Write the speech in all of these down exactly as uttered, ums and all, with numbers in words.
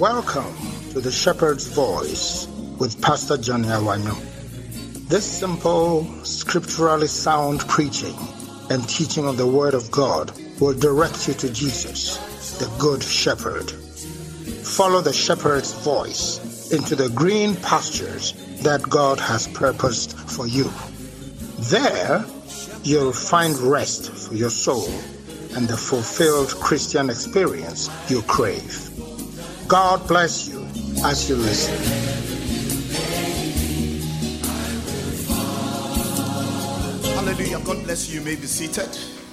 Welcome to the Shepherd's Voice with Pastor Johnny Awanyo. This simple, scripturally sound preaching and teaching of the Word of God will direct you to Jesus, the Good Shepherd. Follow the Shepherd's voice into the green pastures that God has purposed for you. There, you'll find rest for your soul and the fulfilled Christian experience you crave. God bless you as you listen. Hallelujah. God bless you. You may be seated.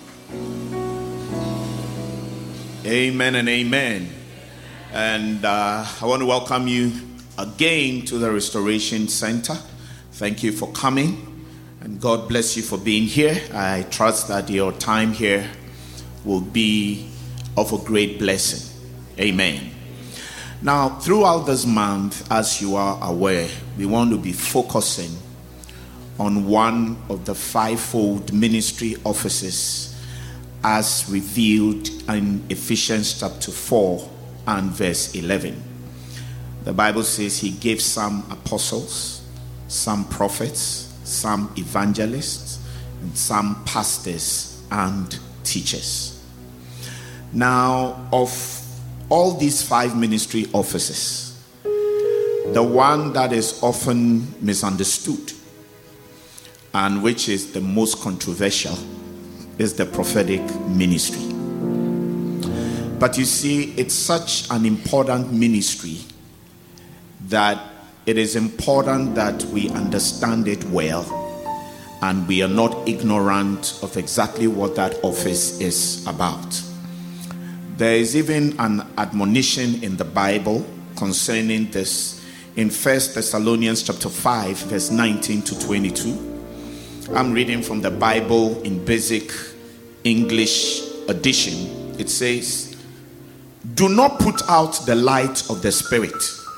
Amen and amen. And uh, I want to welcome you again to the Restoration Center. Thank you for coming. And God bless you for being here. I trust that your time here will be of a great blessing. Amen. Now, throughout this month, as you are aware, we want to be focusing on one of the fivefold ministry offices as revealed in Ephesians chapter four and verse eleven. The Bible says he gave some apostles, some prophets, some evangelists, and some pastors and teachers. Now, of all these five ministry offices, the one that is often misunderstood and which is the most controversial is the prophetic ministry. But you see, it's such an important ministry that it is important that we understand it well and we are not ignorant of exactly what that office is about. There is even an admonition in the Bible concerning this in First Thessalonians chapter five, verse nineteen to twenty-two. I'm reading from the Bible in Basic English edition. It says, "Do not put out the light of the Spirit.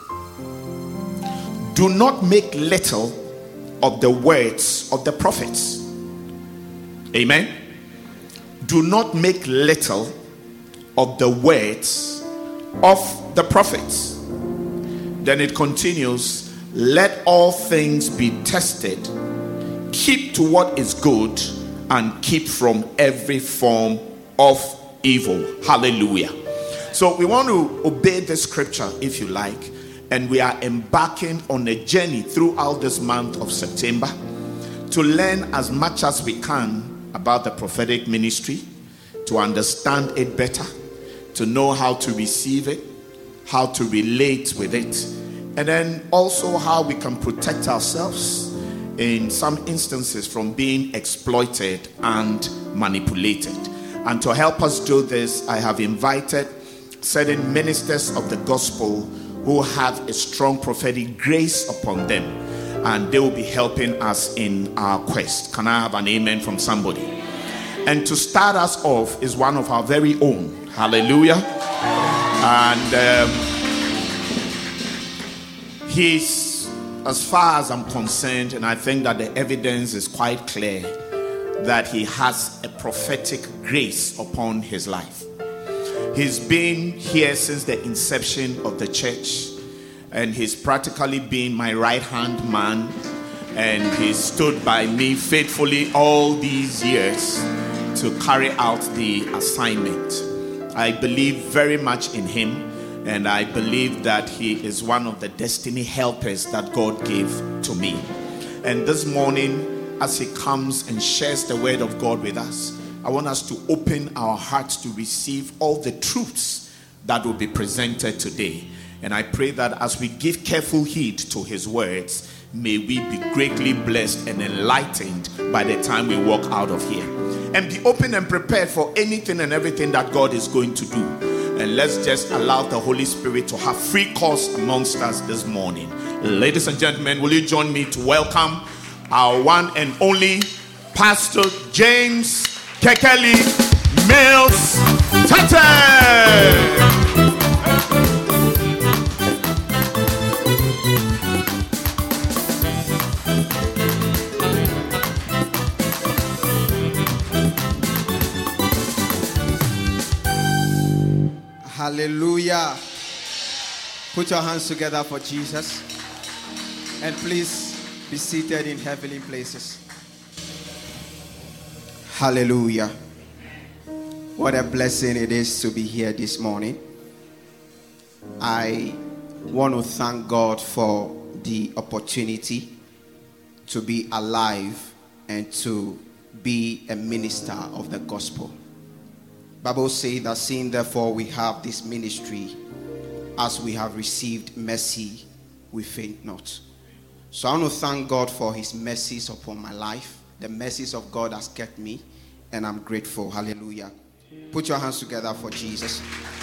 Do not make little of the words of the prophets." Amen. Do not make little of the words of the prophets. Then it continues, "Let all things be tested. Keep to what is good and keep from every form of evil." Hallelujah. So we want to obey the scripture, if you like, and we are embarking on a journey throughout this month of September to learn as much as we can about the prophetic ministry, to understand it better, to know how to receive it, how to relate with it, and then also how we can protect ourselves in some instances from being exploited and manipulated. And to help us do this, I have invited certain ministers of the gospel who have a strong prophetic grace upon them, and they will be helping us in our quest. Can I have an amen from somebody? And to start us off is one of our very own. Hallelujah. And um, he's, as far as I'm concerned, and I think that the evidence is quite clear, that he has a prophetic grace upon his life. He's been here since the inception of the church, and he's practically been my right-hand man, and he stood by me faithfully all these years to carry out the assignment. I believe very much in him, and I believe that he is one of the destiny helpers that God gave to me. And this morning, as he comes and shares the word of God with us, I want us to open our hearts to receive all the truths that will be presented today. And I pray that as we give careful heed to his words, may we be greatly blessed and enlightened by the time we walk out of here. And be open and prepared for anything and everything that God is going to do. And let's just allow the Holy Spirit to have free course amongst us this morning. Ladies and gentlemen, will you join me to welcome our one and only Pastor James Kekeli Mills Tate. Hallelujah. Put your hands together for Jesus. And please be seated in heavenly places. Hallelujah. What a blessing it is to be here this morning. I want to thank God for the opportunity to be alive and to be a minister of the gospel. Bible says that seeing therefore we have this ministry, as we have received mercy, we faint not. So I want to thank God for his mercies upon my life. The mercies of God has kept me, and I'm grateful. Hallelujah. Put your hands together for Jesus.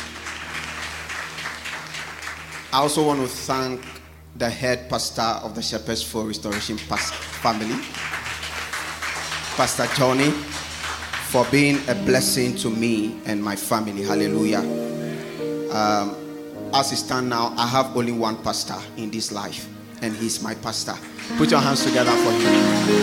I also want to thank the head pastor of the Shepherds Full Restoration family, Pastor Johnny, for being a blessing to me and my family. Hallelujah. Um, as it stands now, I have only one pastor in this life, and he's my pastor. Put your hands together for him.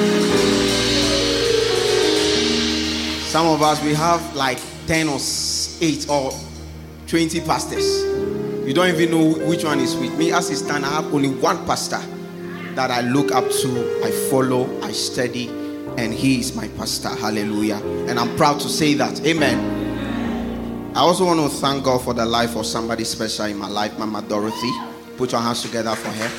Some of us, we have like ten or eight or twenty pastors. You don't even know which one is with me. As it stands, I have only one pastor that I look up to, I follow, I study, and he is my pastor. Hallelujah. And I'm proud to say that. Amen. I also want to thank God for the life of somebody special in my life, Mama Dorothy. Put your hands together for her.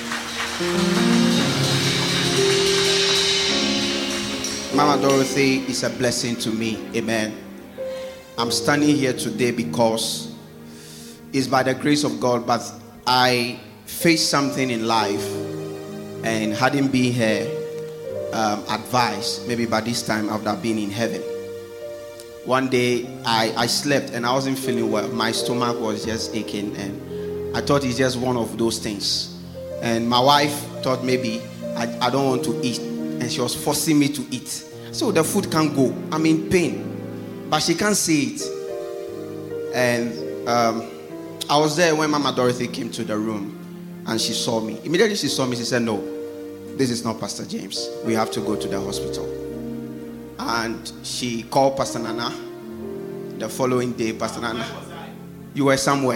Mama Dorothy is a blessing to me. Amen. I'm standing here today because it's by the grace of God, but I faced something in life, and hadn't been here um, advice, maybe by this time I would have been in heaven. One day I, I slept and I wasn't feeling well. My stomach was just aching, and I thought it's just one of those things. And my wife thought maybe I, I don't want to eat, and she was forcing me to eat. So the food can't go. I'm in pain, but she can't see it. And um, I was there when Mama Dorothy came to the room, and she saw me. Immediately she saw me, she said, "No, this is not Pastor James. We have to go to the hospital." And she called Pastor Nana. The following day, Pastor Nana, you were somewhere.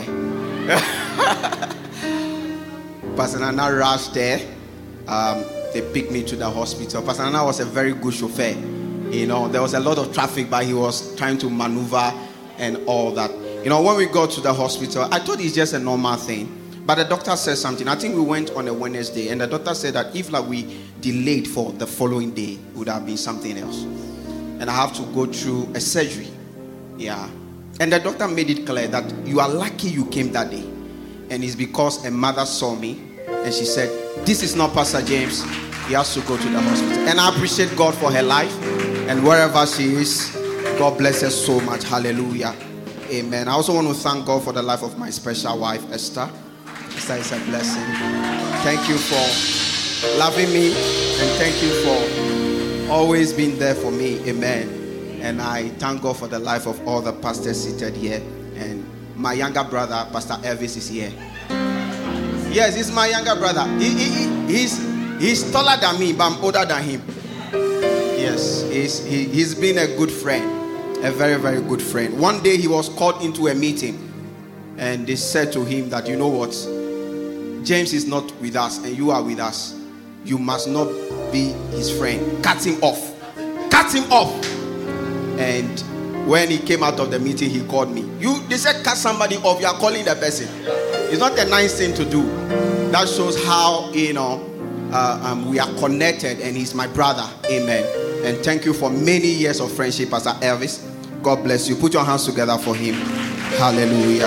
Pastor Nana rushed there. Um, they picked me to the hospital. Pastor Nana was a very good chauffeur. You know, there was a lot of traffic, but he was trying to maneuver and all that. You know, when we got to the hospital, I thought it's just a normal thing. But the doctor said something. I think we went on a Wednesday, and the doctor said that if like we delayed for the following day, it would have been something else. And I have to go through a surgery. Yeah. And the doctor made it clear that you are lucky you came that day. And it's because a mother saw me, and she said, "This is not Pastor James. He has to go to the hospital." And I appreciate God for her life. And wherever she is, God bless her so much. Hallelujah. Amen. I also want to thank God for the life of my special wife, Esther. Esther is a blessing. Thank you for loving me, and thank you for always being there for me. Amen. And I thank God for the life of all the pastors seated here. And my younger brother, Pastor Elvis, is here. Yes, he's my younger brother. He, he, he, he's, he's taller than me, but I'm older than him. Yes, he's, he, he's been a good friend. A very, very good friend. One day he was called into a meeting, and they said to him that, "You know what? James is not with us, and you are with us. You must not be his friend. Cut him off. Cut him off." And when he came out of the meeting, he called me. You, they said, "Cut somebody off." You are calling the person. It's not a nice thing to do. That shows how, you know, uh, um, we are connected, and he's my brother. Amen. And thank you for many years of friendship, Pastor Elvis. God bless you. Put your hands together for him. Hallelujah.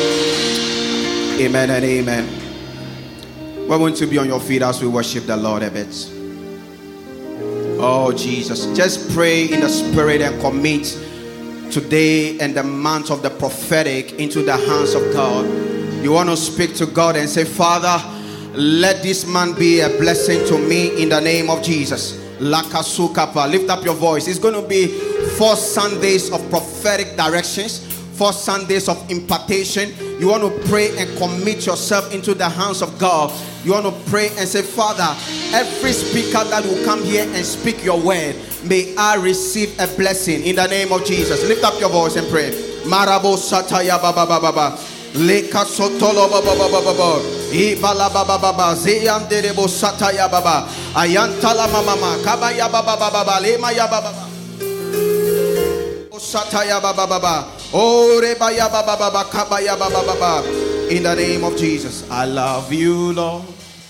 Amen and amen. We're going to be on your feet as we worship the Lord a bit. Oh, Jesus. Just pray in the spirit and commit today and the month of the prophetic into the hands of God. You want to speak to God and say, "Father, let this man be a blessing to me in the name of Jesus." Lakasukapa. Lift up your voice. It's going to be four Sundays of prophetic directions, four Sundays of impartation. You want to pray and commit yourself into the hands of God. You want to pray and say, "Father, every speaker that will come here and speak your word, may I receive a blessing in the name of Jesus." Lift up your voice and pray. Marabo sataya baba baba baba. Leka sotolo baba baba baba. Ibala baba baba zeyam derebo sataya baba ayantala mama kabaya baba baba lema ya baba sataya baba baba oh reba ya baba baba kabaya baba baba. In the name of Jesus, I love you, Lord,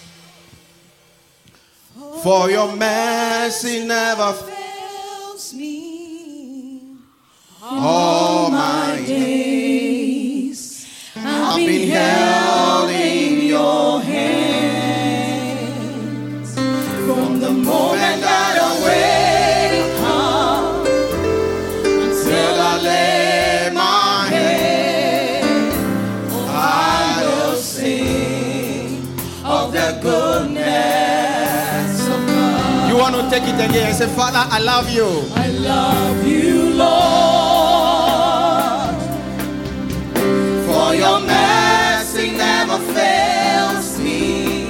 for your mercy never fails me. All my days I've been held in your hands from the moment that I wake up until I lay my head. I will sing of the goodness of God. You want to take it again and say, Father, I love you. I love you, Lord, for your mercy never fails me.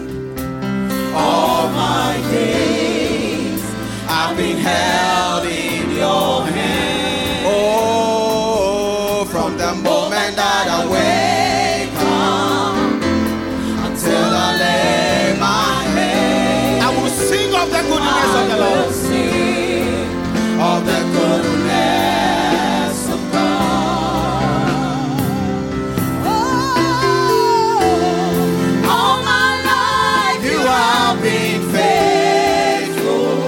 All my days I've been held in your hand. Oh, from the moment that I wake up until I lay my head, I will sing of the goodness of the Lord. Sing Of the goodness of God. oh, all my life You have been faithful.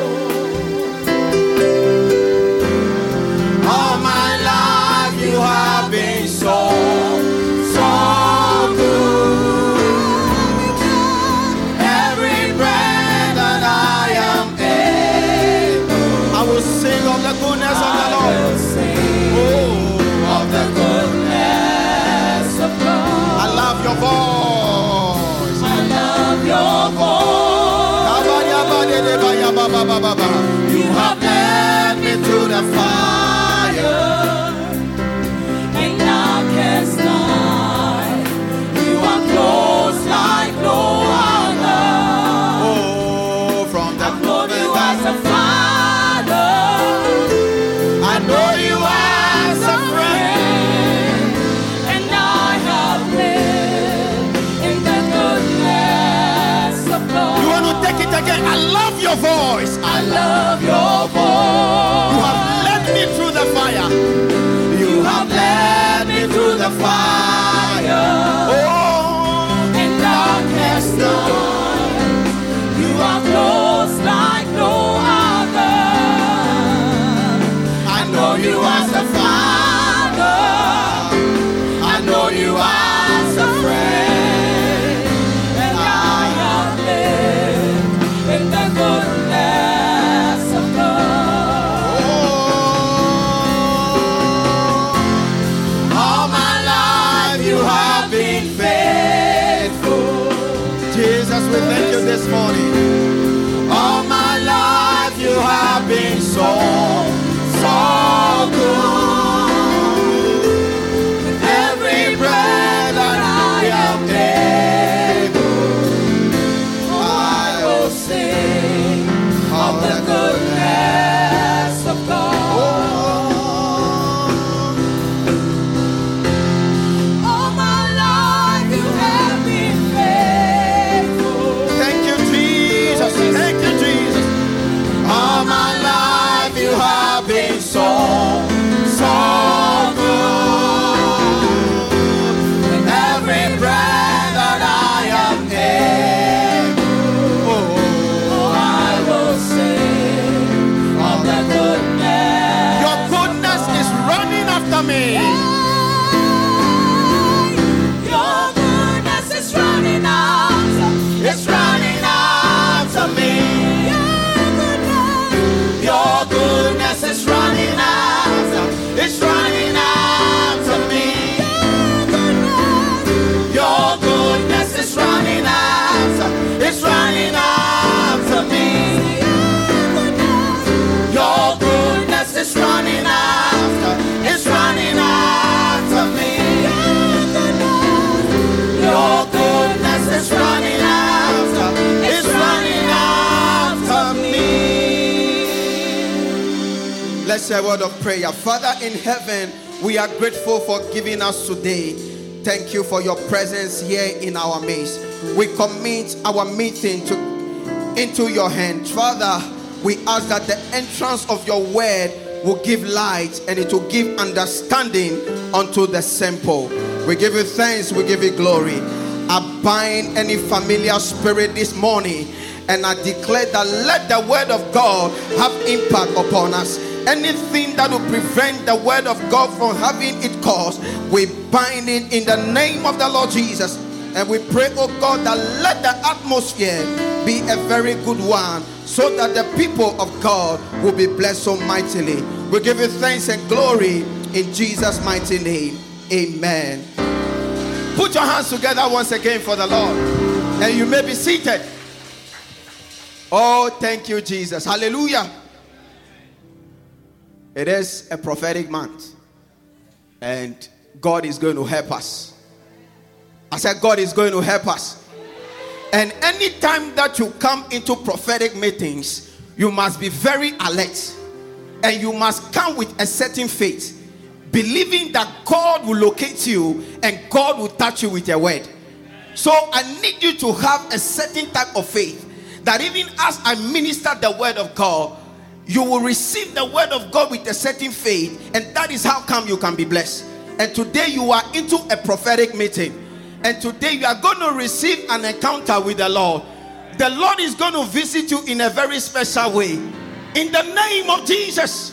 All my life you have been so, so good. Every breath that I am able, I will sing of the goodness of the Lord. Oh, of the goodness of God. I love your voice. I love your voice. You have led me through the fire In darkest night, you are close like no other. Oh, from the Know moment you as a that father, I know you as a friend. and I have lived in the goodness of God. You want to take it again? I love your voice. I love your You have voice. led me through the fire. You have led me through the fire. Oh, In darkest night, you are close like no other. I know you as a father. I know you as a friend. And I have lived in the goodness of God. Oh, all my life you have been faithful. Jesus, we thank you this morning. All my life you have been so, so good. With every breath that I am able, I will sing of the goodness of God. All my life you have been faithful. Thank you, Jesus. Thank you, Jesus. All my life you have been so, so good. With every breath that I am able, Oh, I will sing of the goodness. your goodness is running after me. Your goodness is running out. It's running after me. Your goodness. Your goodness is running after. It's running after me. Your goodness is running after. It's running after me. Your goodness is running after. It's running after me. Your goodness is running after. It's running after me. Let's say a word of prayer. Father in heaven, we are grateful for giving us today Thank you for your presence here in our midst. We commit our meeting to into your hand. Father, we ask that the entrance of your word will give light and it will give understanding unto the simple. We give you thanks, we give you glory. I bind any familiar spirit this morning and I declare that let the word of God have impact upon us. Anything that will prevent the word of God from having its course, we bind it in the name of the Lord Jesus. And we pray, oh God, that let the atmosphere be a very good one, so that the people of God will be blessed so mightily. We give you thanks and glory in Jesus' mighty name. Amen. Put your hands together once again for the Lord, and you may be seated. Oh, thank you, Jesus. Hallelujah. It is a prophetic month, and God is going to help us. I said God is going to help us. And anytime that you come into prophetic meetings, you must be very alert, and you must come with a certain faith, believing that God will locate you and God will touch you with a word. So I need you to have a certain type of faith that even as I minister the word of God, you will receive the word of God with a certain faith, and that is how come you can be blessed. And today you are into a prophetic meeting, and today you are going to receive an encounter with the Lord. The Lord is going to visit you in a very special way, in the name of Jesus.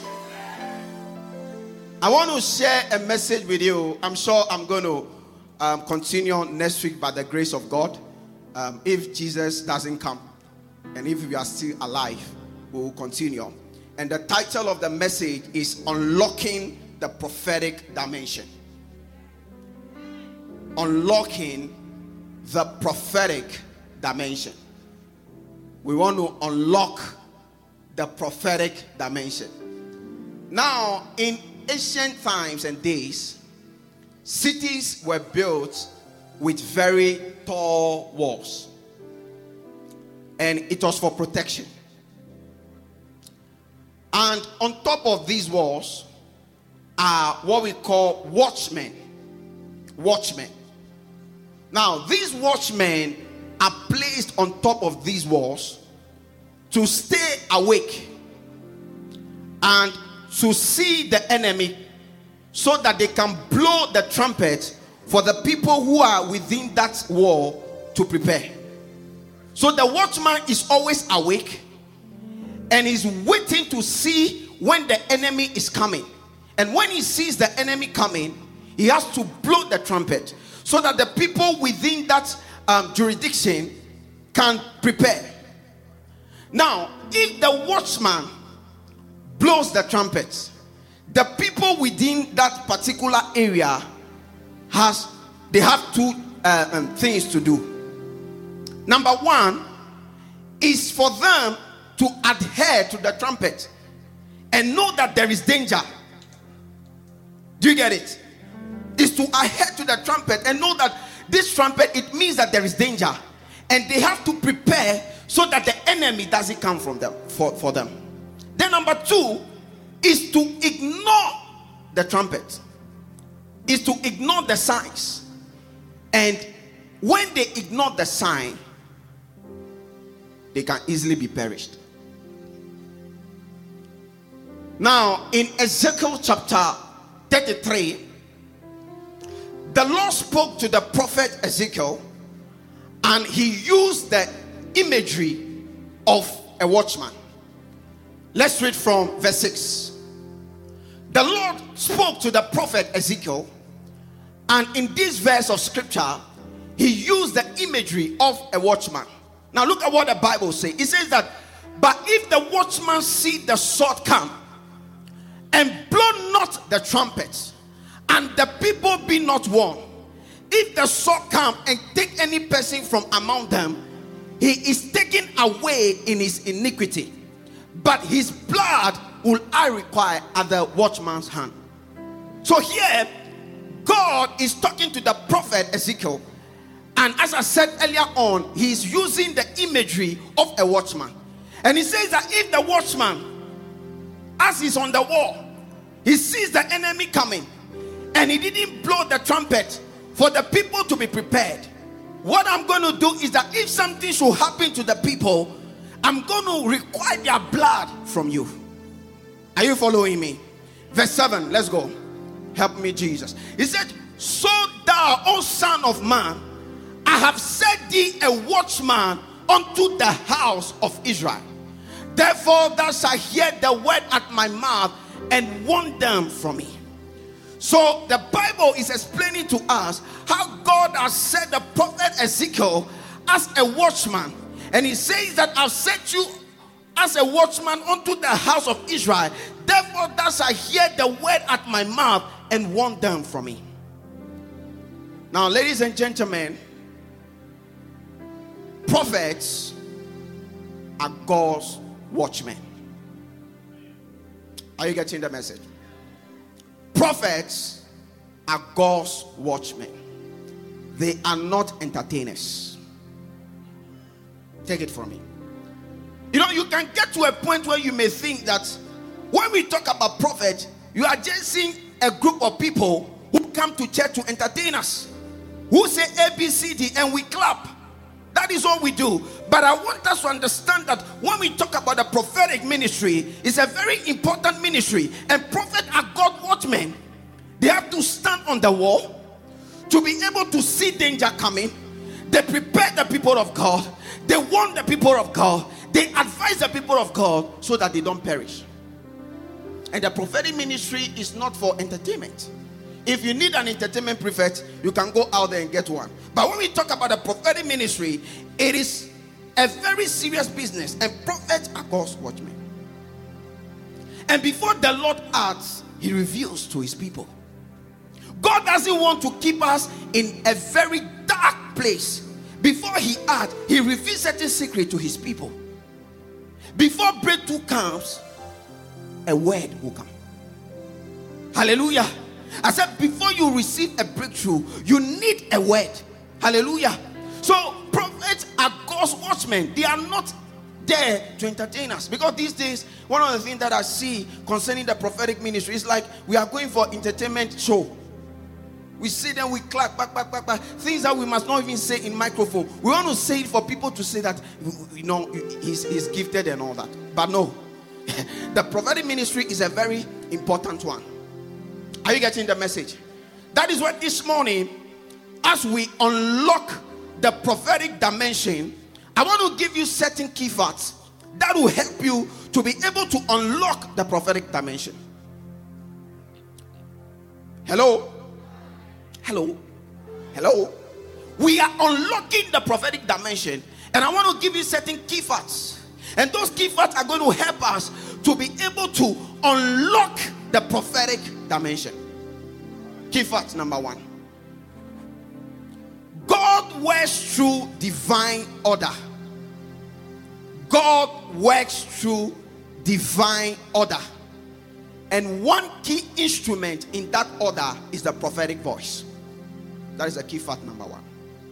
I want to share a message with you. I'm sure I'm going to um, continue next week by the grace of God, um, if Jesus doesn't come, and if we are still alive, we will continue. And the title of the message is Unlocking the Prophetic Dimension. Unlocking the prophetic dimension. We want to unlock the prophetic dimension. Now, in ancient times and days, cities were built with very tall walls, and it was for protection. And on top of these walls are what we call watchmen. Watchmen. Now, these watchmen are placed on top of these walls to stay awake and to see the enemy, so that they can blow the trumpet for the people who are within that wall to prepare. So the watchman is always awake and is waiting to see when the enemy is coming. And when he sees the enemy coming, he has to blow the trumpet so that the people within that um, jurisdiction can prepare. Now, if the watchman blows the trumpet, the people within that particular area has they have two uh, um, things to do. Number one is for them to adhere to the trumpet and know that there is danger. Do you get it? Is to adhere to the trumpet and know that this trumpet, it means that there is danger, and they have to prepare so that the enemy doesn't come from them for, for them. Then number two is to ignore the trumpet, is to ignore the signs. And when they ignore the sign, they can easily be perished. Now, in Ezekiel chapter thirty-three, the Lord spoke to the prophet Ezekiel, and he used the imagery of a watchman. Let's read from verse six. The Lord spoke to the prophet Ezekiel, and in this verse of scripture, he used the imagery of a watchman. Now look at what the Bible says. It says that, but if the watchman see the sword come, and blow not the trumpets, and the people be not warned, if the sword come and take any person from among them, he is taken away in his iniquity, but his blood will I require at the watchman's hand. So here, God is talking to the prophet Ezekiel, and as I said earlier on, he is using the imagery of a watchman. And he says that if the watchman, as he's on the wall, he sees the enemy coming, and he didn't blow the trumpet for the people to be prepared. What I'm going to do is that if something should happen to the people, I'm going to require their blood from you. Are you following me? Verse seven, let's go. Help me, Jesus. He said, so thou, O son of man, I have set thee a watchman unto the house of Israel. Therefore thou shalt hear the word at my mouth and warn them from me. So the Bible is explaining to us how God has set the prophet Ezekiel as a watchman. And he says that I've set you as a watchman unto the house of Israel. Therefore thou shalt hear the word at my mouth and warn them from me. Now, ladies and gentlemen, prophets are God's watchmen. Are you getting the message? Prophets are God's watchmen. They are not entertainers. Take it from me. You know, you can get to a point where you may think that when we talk about prophets, you are just seeing a group of people who come to church to entertain us, who say A, B, C, D, and we clap. That is all we do. But I want us to understand that when we talk about the prophetic ministry, it's a very important ministry. And prophets are God watchmen. They have to stand on the wall to be able to see danger coming. They prepare the people of God. They warn the people of God. They advise the people of God so that they don't perish. And the prophetic ministry is not for entertainment. If you need an entertainment prophet, you can go out there and get one. But when we talk about the prophetic ministry, it is a very serious business. And prophets are God's watchmen. And before the Lord acts, he reveals to his people. God doesn't want to keep us in a very dark place. Before he acts, he reveals certain secret to his people. Before breakthrough comes, a word will come. Hallelujah. I said, before you receive a breakthrough, you need a word. Hallelujah. So prophets are God's watchmen. They are not there to entertain us. Because these days, one of the things that I see concerning the prophetic ministry is like we are going for entertainment show. We sit there, we clap, back, back, back, back. Things that we must not even say in microphone. We want to say it for people to say that, you know, he's, he's gifted and all that. But no. The prophetic ministry is a very important one. Are you getting the message? That is why this morning, as we unlock the prophetic dimension, I want to give you certain key facts that will help you to be able to unlock the prophetic dimension. Hello? Hello? Hello? We are unlocking the prophetic dimension, and I want to give you certain key facts. And those key facts are going to help us to be able to unlock the prophetic dimension. Key fact number one. God works through divine order. God works through divine order. And one key instrument in that order is the prophetic voice. That is a key fact number one.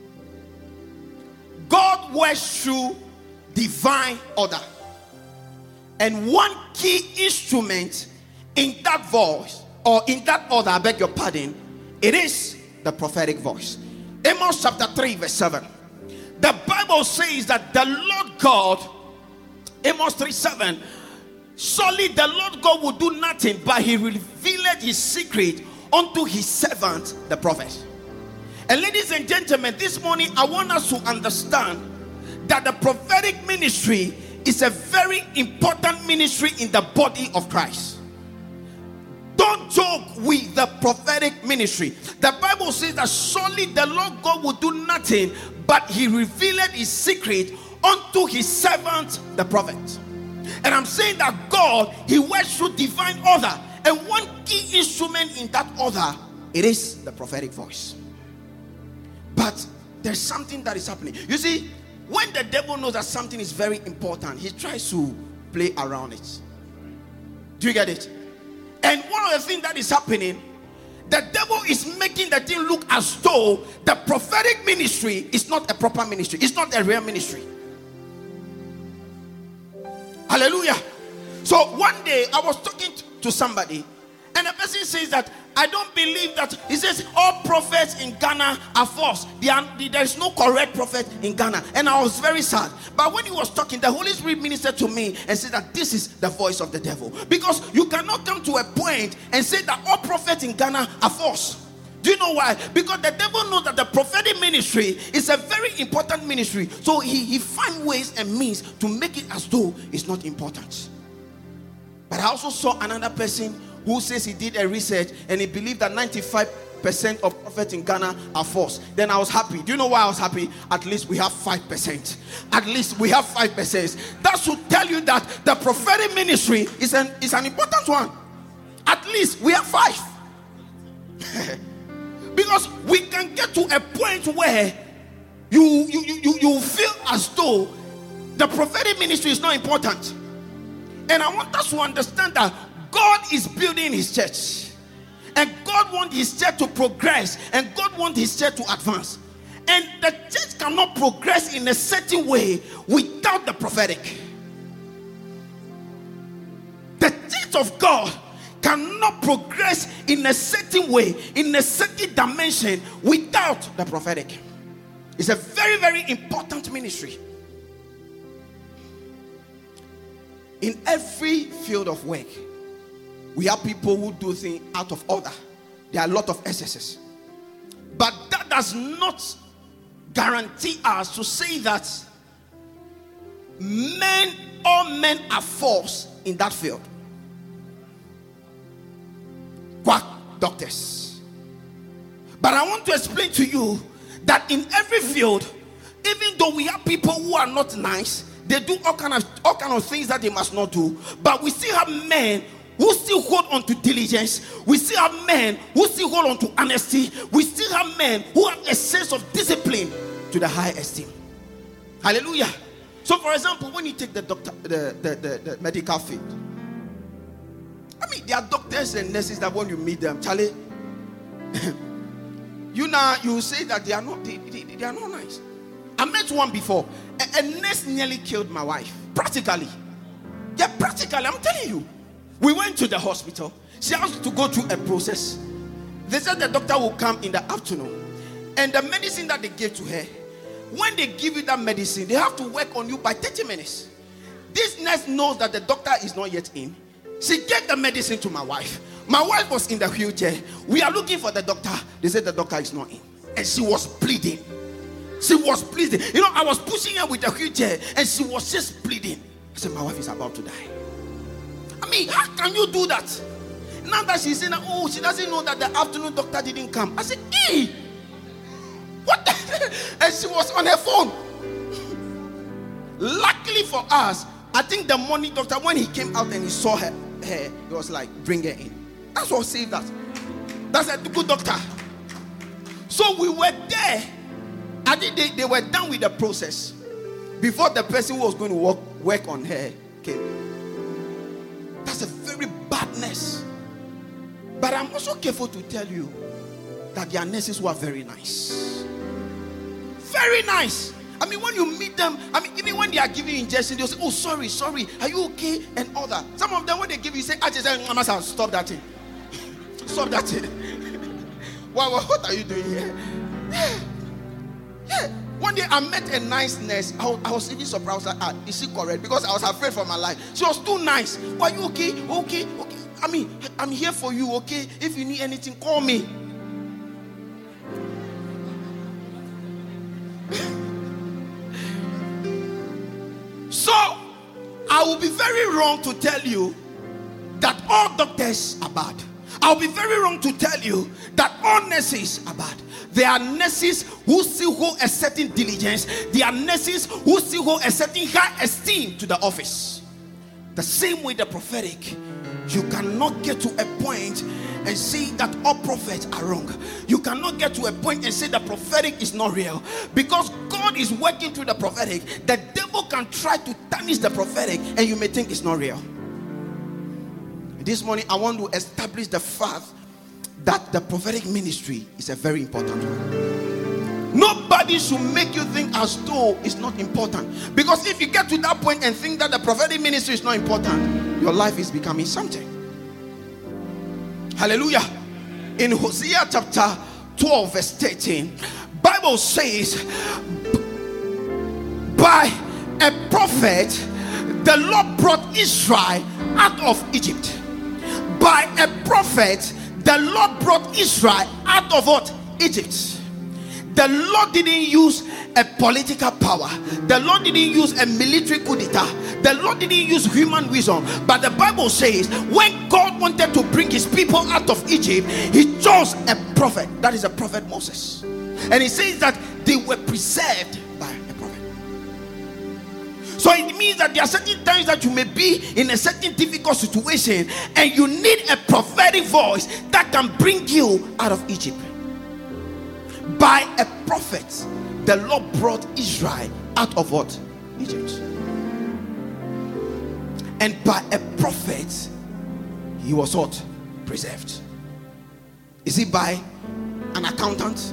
God works through divine order. And one key instrument in that voice, or in that order, I beg your pardon, it is the prophetic voice. Amos chapter three verse seven. The Bible says that the Lord God, Amos three seven, surely the Lord God will do nothing, but he revealed his secret unto his servant, the prophet. And ladies and gentlemen, this morning I want us to understand that the prophetic ministry is a very important ministry in the body of Christ. Don't joke with the prophetic ministry. The Bible says that surely the Lord God will do nothing, but he revealed his secret unto his servant, the prophet. And I'm saying that God, he works through divine order. And one key instrument in that order, it is the prophetic voice. But there's something that is happening. You see, when the devil knows that something is very important, he tries to play around it. Do you get it? And one of the things that is happening, the devil is making the thing look as though the prophetic ministry is not a proper ministry. It's not a real ministry. Hallelujah. So one day I was talking to somebody, and the person says that I don't believe that. He says all prophets in Ghana are false. There is no correct prophet in Ghana. And I was very sad. But when he was talking, the Holy Spirit ministered to me and said that this is the voice of the devil. Because you cannot come to a point and say that all prophets in Ghana are false. Do you know why? Because the devil knows that the prophetic ministry is a very important ministry. So he, he finds ways and means to make it as though it's not important. But I also saw another person who says he did a research and he believed that ninety-five percent of prophets in Ghana are false. Then I was happy. Do you know why I was happy? At least we have five percent. At least we have five percent. That should tell you that the prophetic ministry is an, is an important one. At least we have five. Because we can get to a point where you, you, you, you feel as though the prophetic ministry is not important. And I want us to understand that God is building his church. And God wants his church to progress. And God wants his church to advance. And the church cannot progress in a certain way without the prophetic. The church of God cannot progress in a certain way, in a certain dimension, without the prophetic. It's a very, very important ministry. In every field of work, we have people who do things out of order. There are a lot of excesses. But that does not guarantee us to say that men, all men are false in that field. Quack doctors. But I want to explain to you that in every field, even though we have people who are not nice, they do all kind of all kind of things that they must not do, but we still have men who still hold on to diligence. We still have men who still hold on to honesty. We still have men who have a sense of discipline to the high esteem. Hallelujah. So for example, when you take the doctor the, the, the, the medical field, I mean, there are doctors and nurses that when you meet them, Charlie, you know, you say that they are not, they, they, they are not nice. I met one before. A, a nurse nearly killed my wife. Practically. Yeah, practically. I'm telling you. We went to the hospital. She has to go through a process. They said the doctor will come in the afternoon. And the medicine that they gave to her, when they give you that medicine, they have to work on you by thirty minutes. This nurse knows that the doctor is not yet in. She gave the medicine to my wife. My wife was in the wheelchair. We are looking for the doctor. They said the doctor is not in. And she was bleeding. She was bleeding. You know, I was pushing her with the wheelchair and she was just bleeding. I said, my wife is about to die. I mean, how can you do that? Now that she's saying, oh, she doesn't know that the afternoon doctor didn't come. I said, hey, what the? And she was on her phone. Luckily for us, I think the morning doctor, when he came out and he saw her, her he was like, bring her in. That's what saved us. That's a good doctor. So we were there. I think they, they were done with the process before the person who was going to work, work on her came. That's a very badness. But I'm also careful to tell you that there are nurses who are very nice. Very nice. I mean, when you meet them, I mean, even when they are giving you injection, they'll say, oh, sorry, sorry, are you okay? And all that. Some of them, when they give you, say, I just say, Mama, stop that thing. Stop that thing. Well, well, what are you doing here? Yeah. Yeah. One day I met a nice nurse. I, I was even surprised. Like, ah, is she correct? Because I was afraid for my life. She was too nice. Are you okay? Okay, okay. I mean, I'm here for you, okay? If you need anything, call me. So, I will be very wrong to tell you that all doctors are bad. I'll be very wrong to tell you that all nurses are bad. There are nurses who still hold a certain diligence. There are nurses who still hold a certain high esteem to the office. The same way the prophetic, you cannot get to a point and say that all prophets are wrong. You cannot get to a point and say the prophetic is not real. Because God is working through the prophetic. The devil can try to tarnish the prophetic and you may think it's not real. This morning I want to establish the fact that the prophetic ministry is a very important one. Nobody should make you think as though it's not important. Because if you get to that point and think that the prophetic ministry is not important, your life is becoming something. Hallelujah. in Hosea chapter twelve verse thirteen, Bible says, by a prophet the Lord brought Israel out of Egypt. By a prophet the Lord brought Israel out of what? Egypt. The Lord didn't use a political power. The Lord didn't use a military coup d'etat. The Lord didn't use human wisdom. But the Bible says when God wanted to bring his people out of Egypt, he chose a prophet. That is a prophet Moses. And he says that they were preserved by a prophet. So it means that there are certain times that you may be in a certain difficult situation and you need a prophetic voice that can bring you out of Egypt. By a prophet, the Lord brought Israel out of what? Egypt. And by a prophet, he was what? Preserved. Is it by an accountant?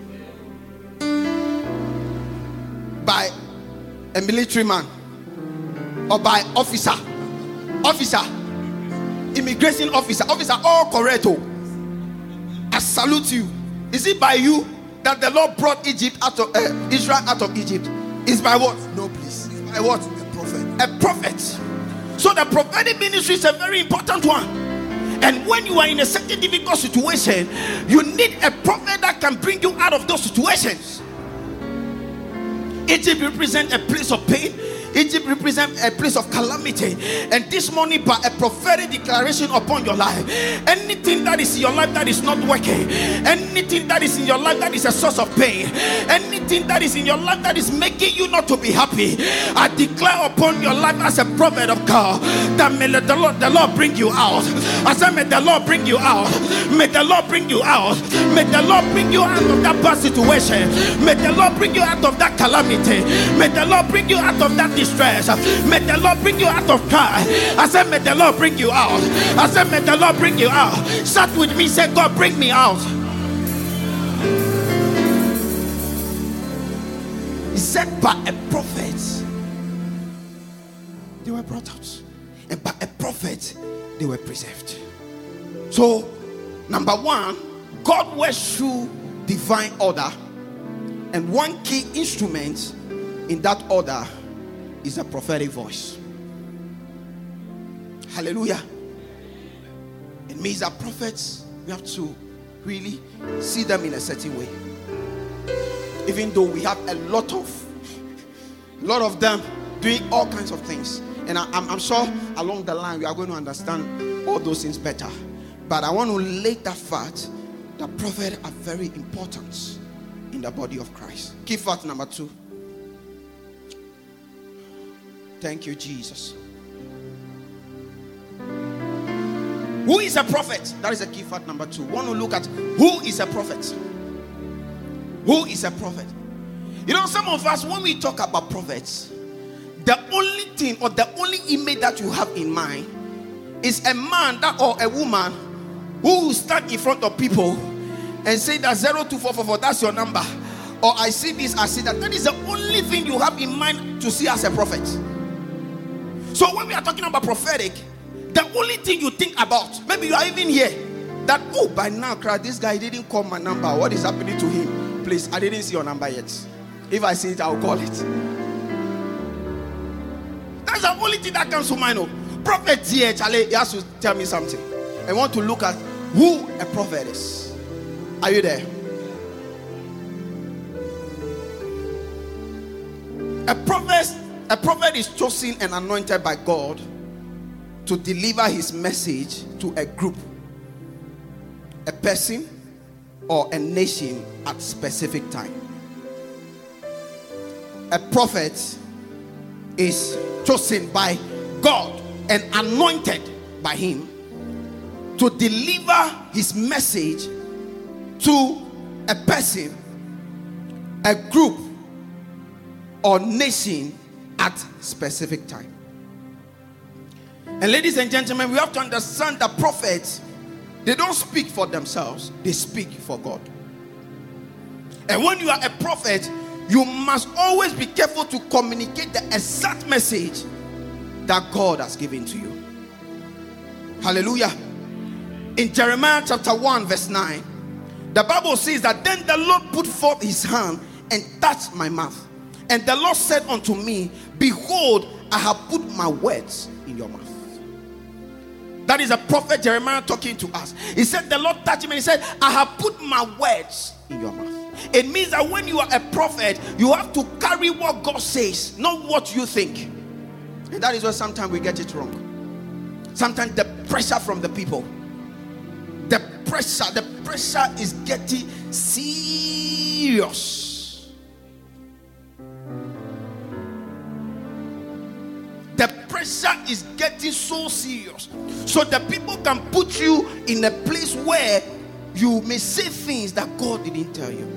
By a military man? Or by officer? Officer? Immigration officer? Officer, all correct. I salute you. Is it by you that the Lord brought Egypt out of uh, Israel out of Egypt? Is by what? No, please. It's by what? A prophet. A prophet. So the prophetic ministry is a very important one. And when you are in a certain difficult situation, you need a prophet that can bring you out of those situations. Egypt represents a place of pain. Egypt represents a place of calamity. And this morning, by a prophetic declaration upon your life, anything that is in your life that is not working, anything that is in your life that is a source of pain, anything that is in your life that is making you not to be happy, I declare upon your life as a prophet of God that may the Lord, the Lord bring you out. I said, may the Lord bring you out. May the Lord bring you out. May the Lord bring you out of that bad situation. May the Lord bring you out of that calamity. May the Lord bring you out of that distress. May the Lord bring you out of pride. I said, may the Lord bring you out. I said, may the Lord bring you out. Start with me, say, God, bring me out. He said, by a prophet they were brought out, and by a prophet they were preserved. So, number one, God works through divine order, and one key instrument in that order is a prophetic voice. Hallelujah. It means that prophets, we have to really see them in a certain way. Even though we have a lot of a lot of them doing all kinds of things, and I, I'm, I'm sure along the line we are going to understand all those things better. But I want to lay that fact that prophets are very important in the body of Christ. Key fact number two. Thank you, Jesus. Who is a prophet? That is a key fact number two. We want to look at who is a prophet. Who is a prophet? You know, some of us, when we talk about prophets, the only thing or the only image that you have in mind is a man that or a woman who will stand in front of people and say that zero two four four four, that's your number. Or I see this, I see that. That is the only thing you have in mind to see as a prophet. So when we are talking about prophetic, the only thing you think about, maybe you are even here, that, oh, by now, this guy didn't call my number. What is happening to him? Please, I didn't see your number yet. If I see it, I'll call it. That's the only thing that comes to mind. Oh, prophet here, Charlie, he has to tell me something. I want to look at who a prophet is. Are you there? A prophet, a prophet is chosen and anointed by God to deliver his message to a group, a person, or a nation at specific time. A prophet is chosen by God and anointed by him to deliver his message to a person, a group, or nation at specific time. And ladies and gentlemen, we have to understand that prophets, they don't speak for themselves, they speak for God. And when you are a prophet, you must always be careful to communicate the exact message that God has given to you. Hallelujah. In Jeremiah chapter one verse nine, the Bible says that then the Lord put forth his hand and touched my mouth. And the Lord said unto me, behold, I have put my words in your mouth. That is a prophet Jeremiah talking to us. He said, the Lord touched him and he said, I have put my words in your mouth. It means that when you are a prophet, you have to carry what God says, not what you think. And that is why sometimes we get it wrong. Sometimes the pressure from the people, the pressure, the pressure is getting serious. The pressure is getting so serious. So the people can put you in a place where you may say things that God didn't tell you.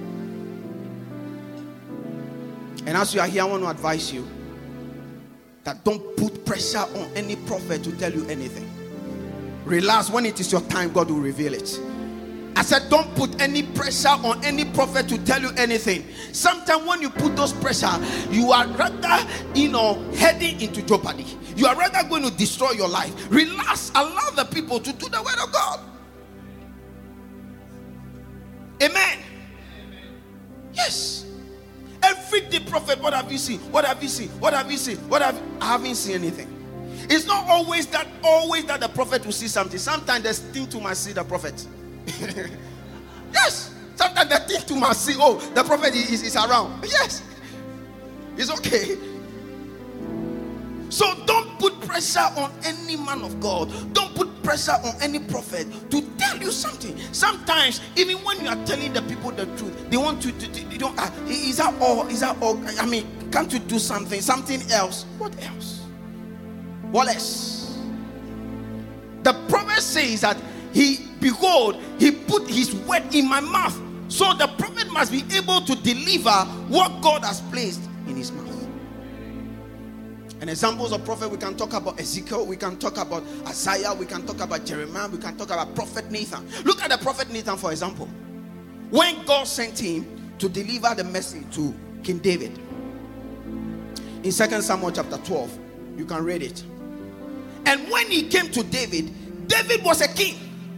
And as you are here, I want to advise you that don't put pressure on any prophet to tell you anything. Relax. When it is your time, God will reveal it. I said, don't put any pressure on any prophet to tell you anything. Sometimes when you put those pressure, you are rather, you know, heading into jeopardy. You are rather going to destroy your life. Relax. Allow the people to do the word of God. Amen. Yes. Every day, prophet, what have you seen? What have you seen? What have you seen? What have you? I haven't seen anything. It's not always that always that the prophet will see something. Sometimes there's thing to must see the prophet. Yes. Sometimes the thing to must see, oh, the prophet is, is around. Yes. It's okay. So don't put pressure on any man of God. Don't put pressure on any prophet to tell you something. Sometimes, even when you are telling the people the truth, they want to, to, to you don't, uh, is that all? Is that all? I mean, can't you do something? Something else? What else? What else? The prophet says that he, behold, he put his word in my mouth. So the prophet must be able to deliver what God has placed in his mouth. And examples of prophet, we can talk about Ezekiel, we can talk about Isaiah, we can talk about Jeremiah, we can talk about prophet Nathan. Look at the prophet Nathan, for example. When God sent him to deliver the message to King David, in Second Samuel chapter twelve, you can read it. And when he came to David, David was a king,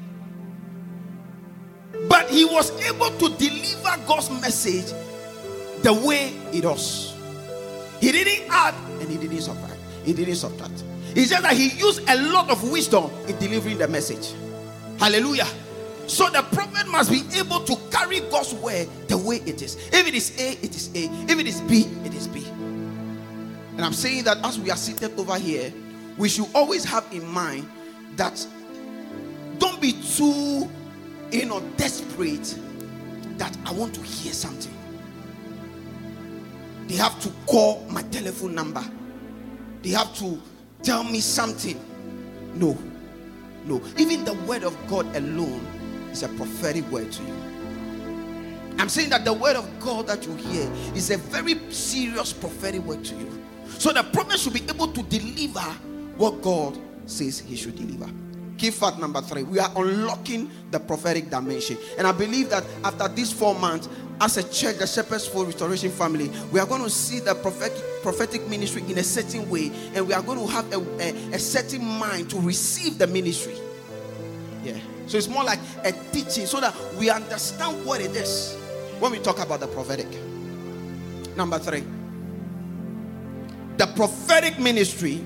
but he was able to deliver God's message the way it was. He didn't add and he didn't subtract. He didn't subtract. It's just that he used a lot of wisdom in delivering the message. Hallelujah. So the prophet must be able to carry God's word the way it is. If it is A, it is A. If it is B, it is B. And I'm saying that as we are seated over here, we should always have in mind that don't be too, you know, desperate that I want to hear something. They have to call my telephone number. They have to tell me something. No. No. Even the word of God alone is a prophetic word to you. I'm saying that the word of God that you hear is a very serious prophetic word to you. So the prophet should be able to deliver what God says he should deliver. Key fact number three, we are unlocking the prophetic dimension. And I believe that after these four months, as a church, the Shepherd's Fold Restoration family, we are going to see the prophetic, prophetic ministry in a certain way. And we are going to have a, a, a certain mind to receive the ministry. Yeah. So it's more like a teaching so that we understand what it is when we talk about the prophetic. Number three, the prophetic ministry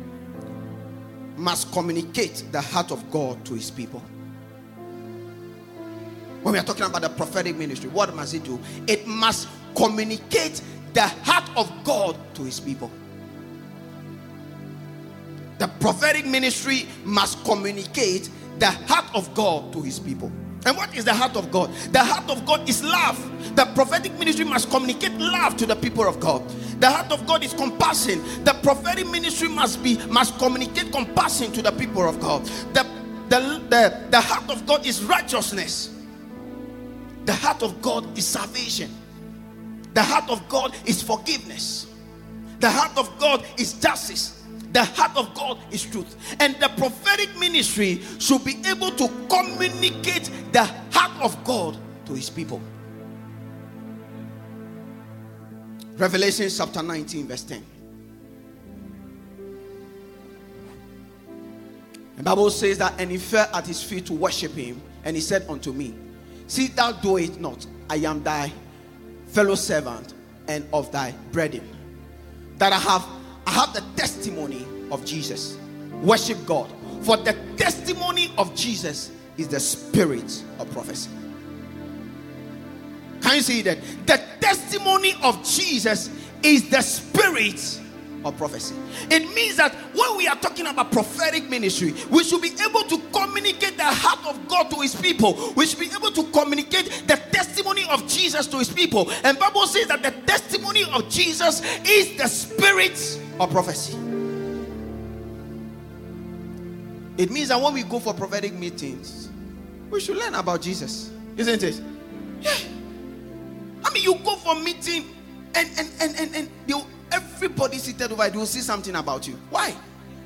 must communicate the heart of God to his people. When we are talking about the prophetic ministry, what must it do? It must communicate the heart of God to his people. The prophetic ministry must communicate the heart of God to his people. And what is the heart of God? The heart of God is love. The prophetic ministry must communicate love to the people of God. The heart of God is compassion. The prophetic ministry must be must communicate compassion to the people of God. The, the, the, the heart of God is righteousness. The heart of God is salvation. The heart of God is forgiveness. The heart of God is justice. The heart of God is truth. And the prophetic ministry should be able to communicate the heart of God to his people. Revelation chapter nineteen verse ten. The Bible says that, and he fell at his feet to worship him, and he said unto me, see thou do it not, I am thy fellow servant and of thy brethren, that I have I have the testimony of Jesus. Worship God, for the testimony of Jesus is the spirit of prophecy. Can you see that? The testimony of Jesus is the spirit of prophecy. It means that when we are talking about prophetic ministry, we should be able to communicate the heart of God to his people. We should be able to communicate the testimony of Jesus to his people. And the Bible says that the testimony of Jesus is the spirit of prophecy. It means that when we go for prophetic meetings, we should learn about Jesus, isn't it? Yeah. I mean, you go for meeting and and and and, and you, everybody seated over, they will see something about you. Why?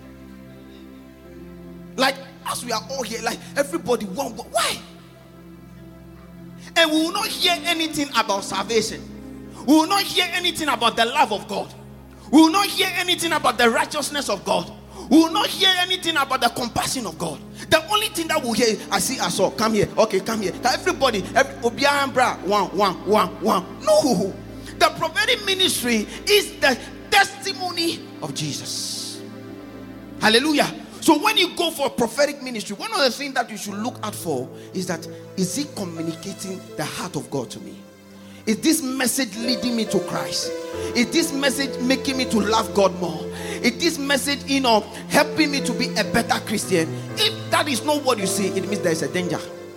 Like, as we are all here, like everybody one, why? And we will not hear anything about salvation. We will not hear anything about the love of God. We will not hear anything about the righteousness of God. We will not hear anything about the compassion of God. The only thing that we'll hear, I see, I saw, come here, okay, come here. Everybody, every, one, one, one, one. No. The prophetic ministry is the testimony of Jesus. Hallelujah. So when you go for prophetic ministry, one of the things that you should look out for is that, is it communicating the heart of God to me? Is this message leading me to Christ? Is this message making me to love God more? Is this message, you know, helping me to be a better Christian? If that is not what you see, it means there is a danger.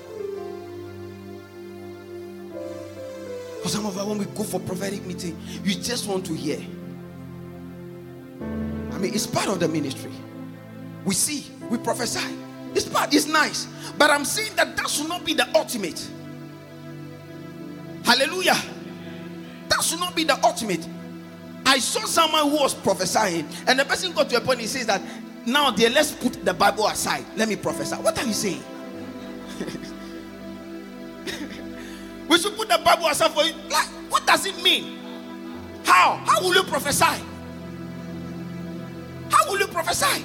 For some of us, when we go for prophetic meeting, you just want to hear. I mean, it's part of the ministry. We see, we prophesy. It's part, it's nice. But I'm saying that that should not be the ultimate. Hallelujah. That should not be the ultimate. I saw someone who was prophesying, and the person got to a point, he says that, now dear, let's put the Bible aside. Let me prophesy. What are you saying? We should put the Bible aside for you. Like, what does it mean? How? How will you prophesy? How will you prophesy?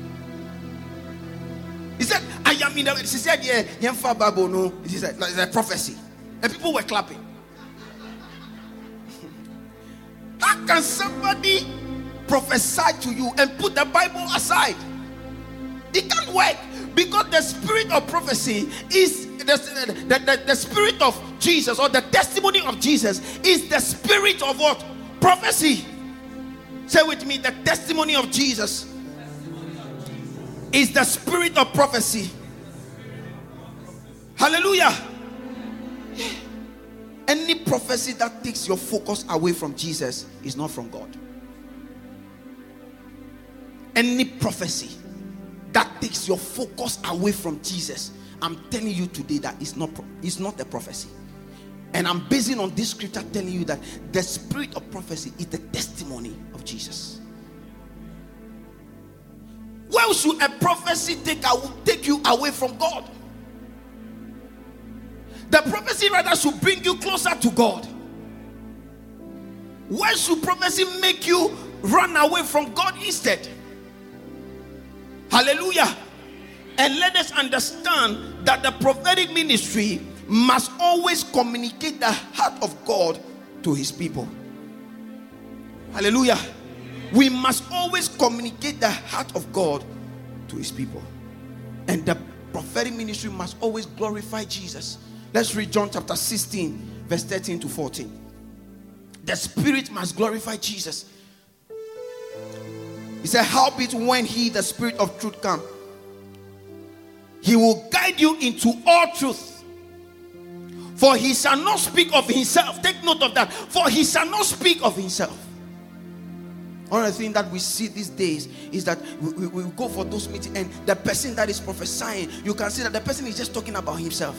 He said, I am in the, she said, yeah, yeah, Bible, no. It is a, it's a prophecy. And people were clapping. How can somebody prophesy to you and put the Bible aside? It can't work, because the spirit of prophecy is the, the, the, the spirit of Jesus, or the testimony of Jesus is the spirit of what? Prophecy. Say with me, the testimony of Jesus is the spirit of prophecy. Hallelujah. Any prophecy that takes your focus away from Jesus is not from God. Any prophecy that takes your focus away from Jesus, I'm telling you today that it's not, it's not a prophecy. And I'm basing on this scripture telling you that the spirit of prophecy is the testimony of Jesus. Where should a prophecy take, take you away from God? The prophecy rather should bring you closer to God. Why should prophecy make you run away from God instead? Hallelujah. And let us understand that the prophetic ministry must always communicate the heart of God to his people. Hallelujah. We must always communicate the heart of God to his people. And the prophetic ministry must always glorify Jesus. Let's read John chapter sixteen, verse thirteen to fourteen. The Spirit must glorify Jesus. He said, howbeit when he, the Spirit of truth, come, he will guide you into all truth. For he shall not speak of himself. Take note of that. For he shall not speak of himself. One of the things that we see these days is that we, we, we go for those meetings, and the person that is prophesying, you can see that the person is just talking about himself.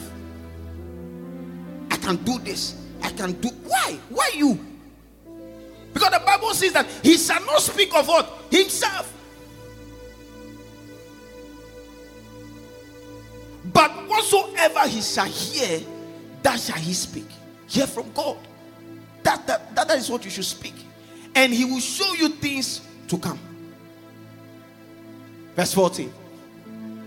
I can do this. I can do. Why? Why you? Because the Bible says that he shall not speak of what? Himself. But whatsoever he shall hear, that shall he speak. Hear from God. That, that, that, that is what you should speak. And he will show you things to come. Verse fourteen.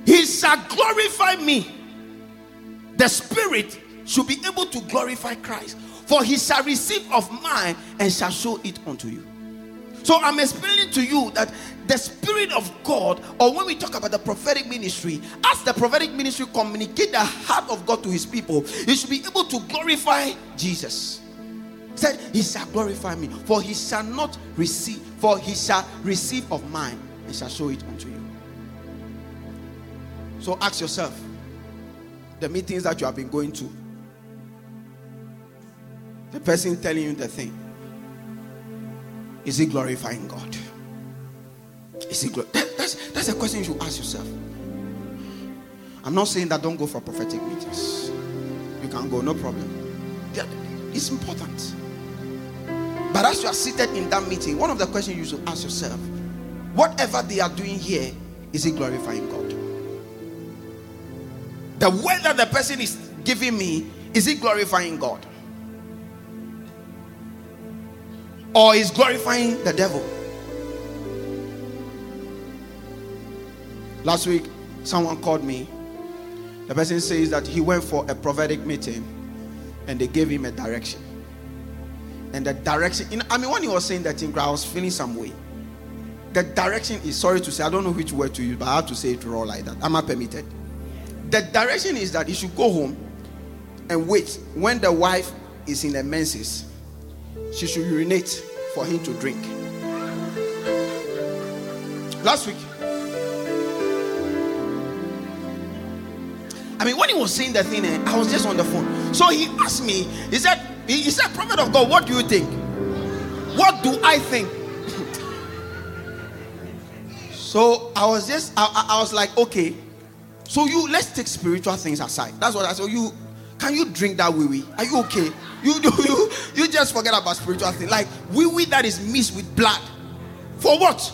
he shall glorify me. The Spirit should be able to glorify Christ. For he shall receive of mine and shall show it unto you. So I'm explaining to you that the Spirit of God, or when we talk about the prophetic ministry, as the prophetic ministry communicate the heart of God to his people, he should be able to glorify Jesus. He said, he shall glorify me, for he shall not receive, for he shall receive of mine and shall show it unto you. So ask yourself, the meetings that you have been going to, the person telling you the thing, is he glorifying God? Is he glor- that, that's, that's a question you should ask yourself. I'm not saying that don't go for prophetic meetings. You can go, no problem. It's important. But as you are seated in that meeting, one of the questions you should ask yourself, whatever they are doing here, is it glorifying God? The word that the person is giving me, is it glorifying God? Or is glorifying the devil? Last week, someone called me. The person says that he went for a prophetic meeting and they gave him a direction. And the direction, you know, I mean, when he was saying that thing, I was feeling some way. The direction is, sorry to say, I don't know which word to use, but I have to say it raw like that. Am I permitted? The direction is that he should go home and wait. When the wife is in the menses, she should urinate for him to drink. Last week, I mean, when he was saying the thing, I was just on the phone. So he asked me, he said, he said, prophet of God, what do you think? What do I think? So I was just, I, I was like, okay. So you, let's take spiritual things aside. That's what I said. You, can you drink that wee wee? Are you okay? You do you you just forget about spiritual things. Like wee wee that is mixed with blood. For what?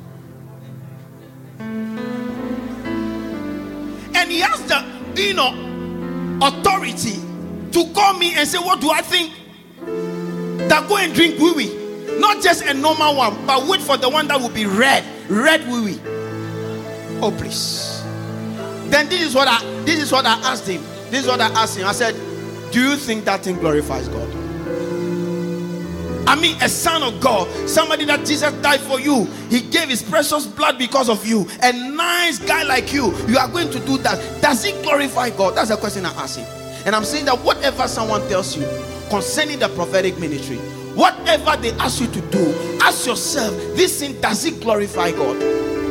And he has the, you know, authority to call me and say, what do I think? That go and drink wee wee. Not just a normal one, but wait for the one that will be red. Red wee wee. Oh please. Then this is what I this is what I asked him. This is what I asked him. I said, do you think that thing glorifies God? I mean, a son of God, somebody that Jesus died for you. He gave his precious blood because of you. A nice guy like you, you are going to do that. Does it glorify God? That's the question I asked him. And I'm saying that whatever someone tells you concerning the prophetic ministry, whatever they ask you to do, ask yourself, this thing, does it glorify God?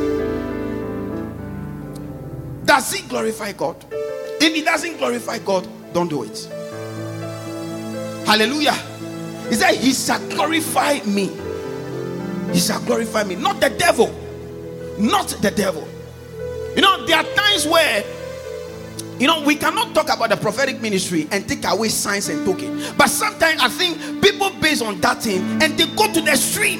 Does it glorify God? If it doesn't glorify God, don't do it. Hallelujah. He said, he shall glorify me. He shall glorify me. Not the devil. Not the devil. You know, there are times where, you know, we cannot talk about the prophetic ministry and take away signs and token. But sometimes I think people based on that thing and they go to the extreme.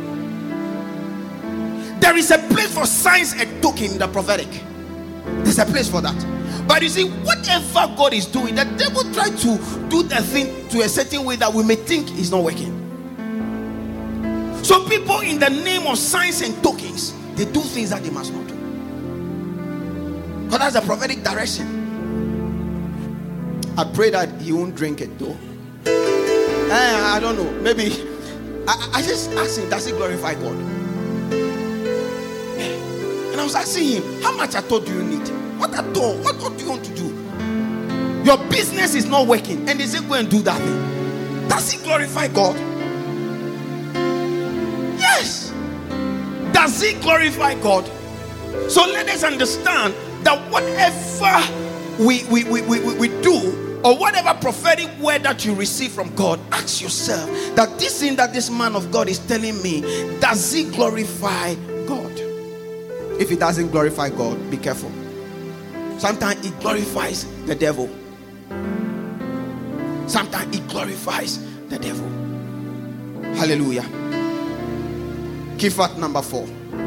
There is a place for signs and token in the prophetic. There's a place for that. But you see, whatever God is doing, the devil tries to do the thing to a certain way that we may think is not working. So people, in the name of signs and tokens, they do things that they must not do. Because that's a prophetic direction. I pray that he won't drink it though. Eh, I don't know. Maybe I, I just asked him, does it glorify God? And I was asking him, how much at all do you need? What at all? What, what do you want to do? Your business is not working, and they say go and do that thing. Does it glorify God? Yes. Does it glorify God? So let us understand that whatever we we, we, we, we do, or whatever prophetic word that you receive from God, ask yourself that this thing that this man of God is telling me, does it glorify God? If it doesn't glorify God, be careful. Sometimes it glorifies the devil. Sometimes it glorifies the devil. Hallelujah. Key fact number four.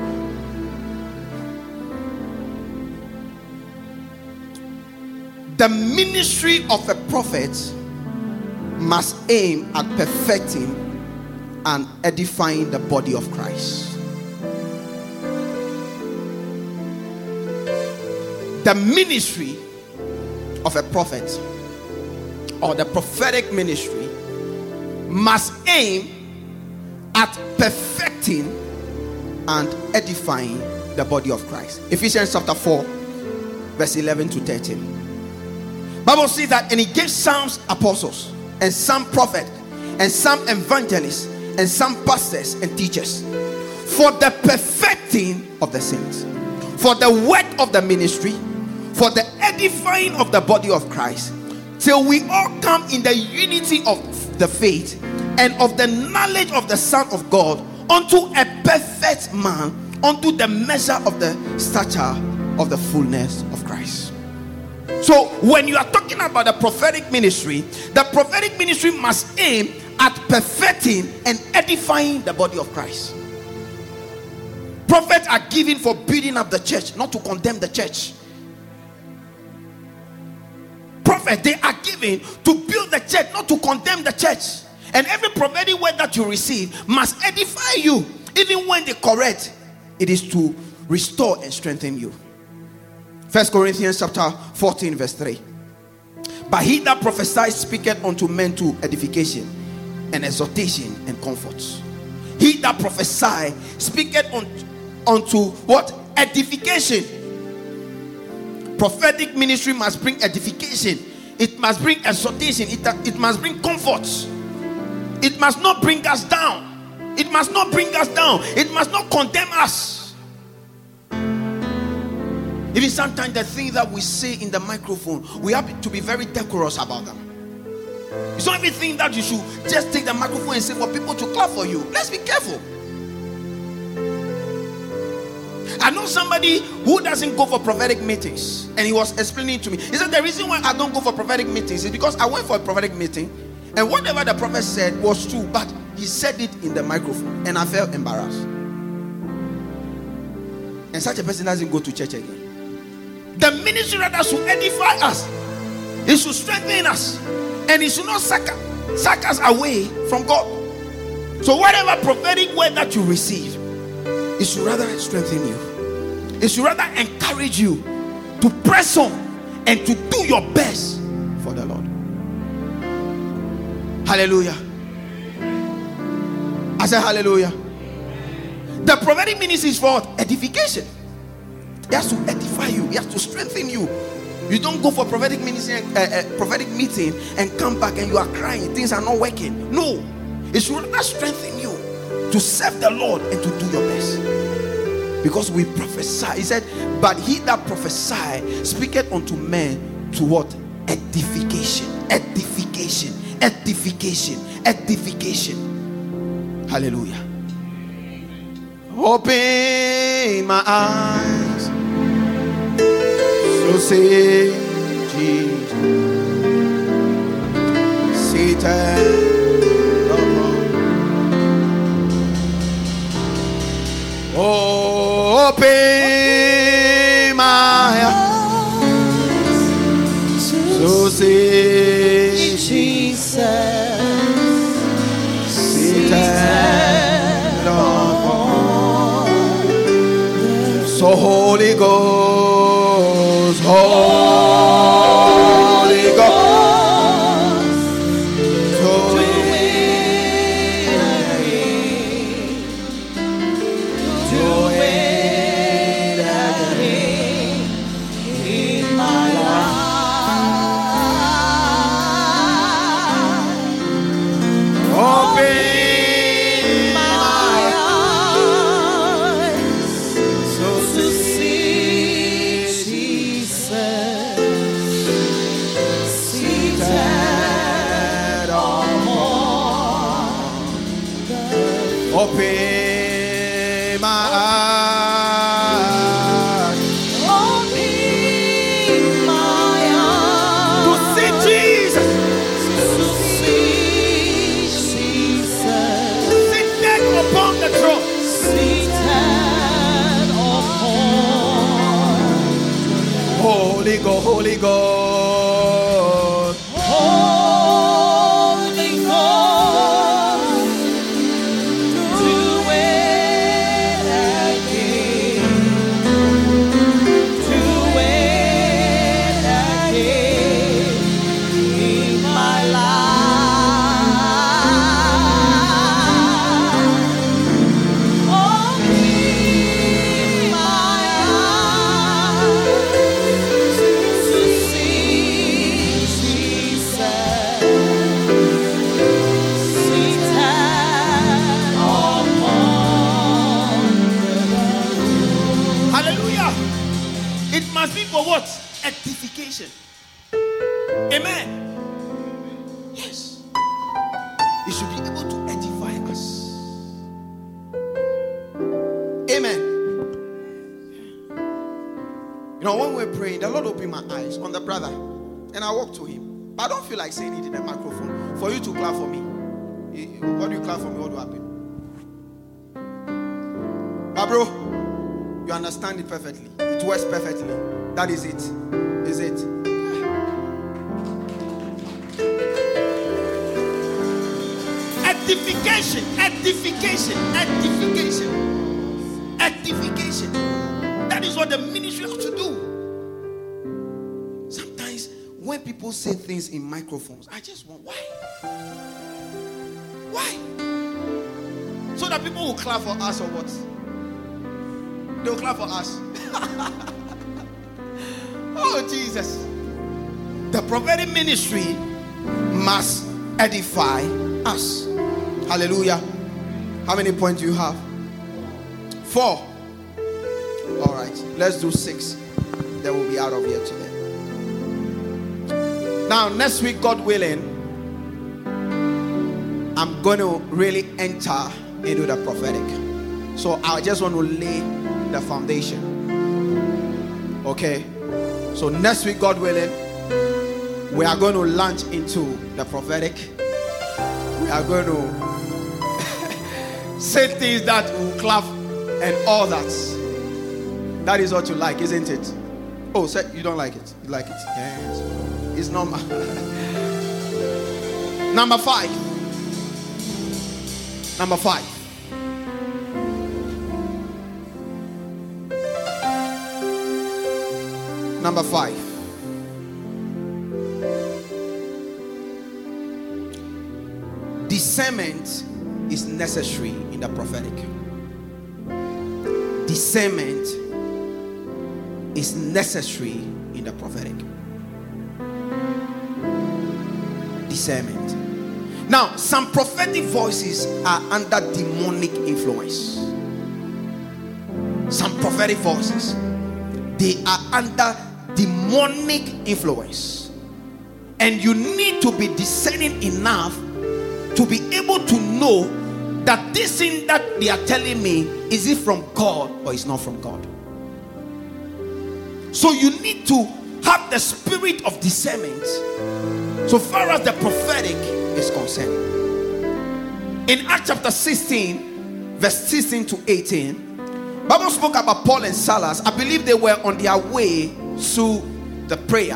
The ministry of a prophet must aim at perfecting and edifying the body of Christ. the ministry of a prophet or the prophetic ministry must aim at perfecting and edifying the body of Christ. Ephesians chapter four, verse eleven to thirteen. Bible says that, and he gave some apostles, and some prophets, and some evangelists, and some pastors and teachers, for the perfecting of the saints, for the work of the ministry, for the edifying of the body of Christ, till we all come in the unity of the faith and of the knowledge of the Son of God, unto a perfect man, unto the measure of the stature of the fullness of Christ. So when you are talking about the prophetic ministry, the prophetic ministry must aim at perfecting and edifying the body of Christ. Prophets are given for building up the church, not to condemn the church. Prophets, they are given to build the church, not to condemn the church. And every prophetic word that you receive must edify you. Even when they correct, it is to restore and strengthen you. First Corinthians chapter fourteen, verse three. But he that prophesies speaketh unto men to edification and exhortation and comfort. He that prophesies speaketh unto, unto what? Edification. Prophetic ministry must bring edification. It must bring exhortation. It, it must bring comfort. It must not bring us down. It must not bring us down. It must not condemn us. Even sometimes the things that we say in the microphone, we have to be very decorous about them. It's not everything that you should just take the microphone and say for people to clap for you. Let's be careful. I know somebody who doesn't go for prophetic meetings, and he was explaining to me. He said the reason why I don't go for prophetic meetings is because I went for a prophetic meeting, and whatever the prophet said was true, but he said it in the microphone, and I felt embarrassed. And such a person doesn't go to church again. The ministry rather should edify us. It should strengthen us, and it should not suck, suck us away from God. So whatever prophetic word that you receive, it should rather strengthen you. It should rather encourage you to press on and to do your best for the Lord. Hallelujah. I said hallelujah. The prophetic ministry is for edification. It has to edify you. It has to strengthen you. You don't go for prophetic ministry, uh, uh, prophetic meeting and come back and you are crying. Things are not working. No. It should rather strengthen you to serve the Lord and to do your best. Because we prophesy. He said, but he that prophesy speaketh unto men to what? Edification. Edification. Edification. Edification. Hallelujah. Open my eyes, so say Jesus, Satan. Open my eyes, so say Jesus, Satan, Lord. So Holy Ghost, Holy Ghost, so Holy Ghost, Holy Ghost, Holy Ghost, do it again, do it It must be for what? Edification. Amen. Yes. It should be able to edify us. Amen. You know, when we're praying, the Lord opened my eyes on the brother, and I walked to him. But I don't feel like saying it in the microphone. For you to clap for me. What do you clap for me? What will happen? But bro, you understand it perfectly. It works perfectly. That is it. Is it? Edification, edification, edification, edification. That is what the ministry has to do. Sometimes when people say things in microphones, I just want, why? Why? So that people will clap for us or what? They'll clap for us. Oh, Jesus. The prophetic ministry must edify us. Hallelujah. How many points do you have? Four. All right. Let's do six. Then we'll be out of here today. Now, next week, God willing, I'm going to really enter into the prophetic. So I just want to lay the foundation. Okay? So next week, God willing, we are going to launch into the prophetic. We are going to say things that will clap and all that. That is what you like, isn't it? Oh, so you don't like it? You like it? Yes. It's normal. Number five. Number five. Number five. Discernment is necessary in the prophetic. Discernment is necessary in the prophetic. Discernment. Now, some prophetic voices are under demonic influence. Some prophetic voices, they are under demonic influence. And you need to be discerning enough to be able to know that this thing that they are telling me, is it from God or is not from God? So you need to have the spirit of discernment so far as the prophetic is concerned. In Acts chapter sixteen, verse sixteen to eighteen, Bible spoke about Paul and Silas. I believe they were on their way to the prayer,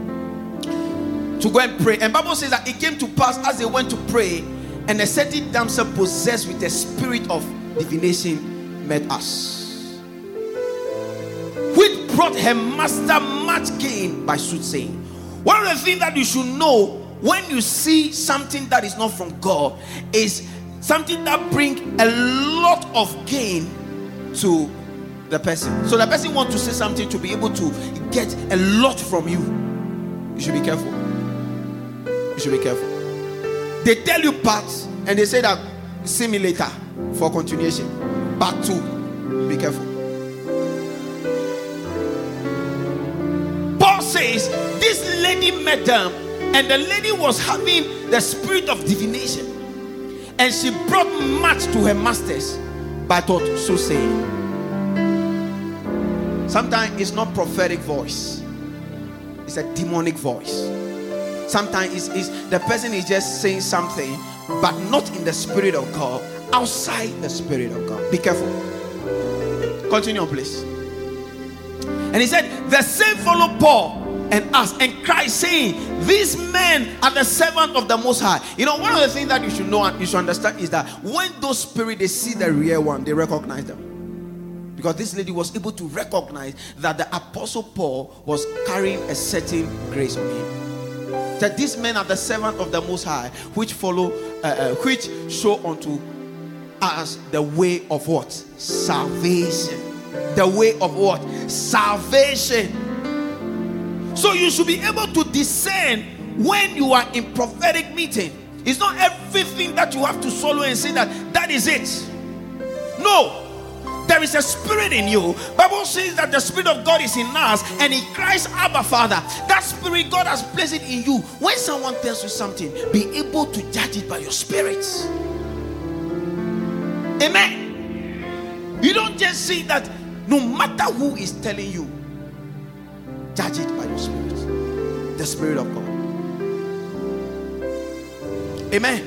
to go and pray. And Bible says that it came to pass as they went to pray, and a certain damsel possessed with the spirit of divination met us, which brought her master much gain by soothsaying. One of the things that you should know when you see something that is not from God is something that brings a lot of gain to the person. So the person wants to say something to be able to get a lot from you. You should be careful. You should be careful. They tell you parts and they say that see me later for continuation. Part two. Be careful. Paul says this lady met them, and the lady was having the spirit of divination, and she brought much to her masters by thought so saying. Sometimes it's not prophetic voice, it's a demonic voice. Sometimes it's, it's the person is just saying something, but not in the spirit of God, outside the spirit of God. Be careful. Continue, please. And he said, the same followed Paul and us and cried, saying, these men are the servants of the Most High. You know, one of the things that you should know and you should understand is that when those spirits, they see the real one, they recognize them. Because this lady was able to recognize that the Apostle Paul was carrying a certain grace on him. That these men are the servants of the Most High, which follow, uh, uh, which show unto us the way of what? Salvation. The way of what? Salvation. So you should be able to discern when you are in prophetic meeting. It's not everything that you have to swallow and say that that is it. No. The there is a spirit in you. Bible says that the Spirit of God is in us and He cries, Abba, Father. That spirit, God has placed it in you. When someone tells you something, be able to judge it by your spirit. Amen. You don't just say that. No matter who is telling you, judge it by your spirit. The Spirit of God. Amen.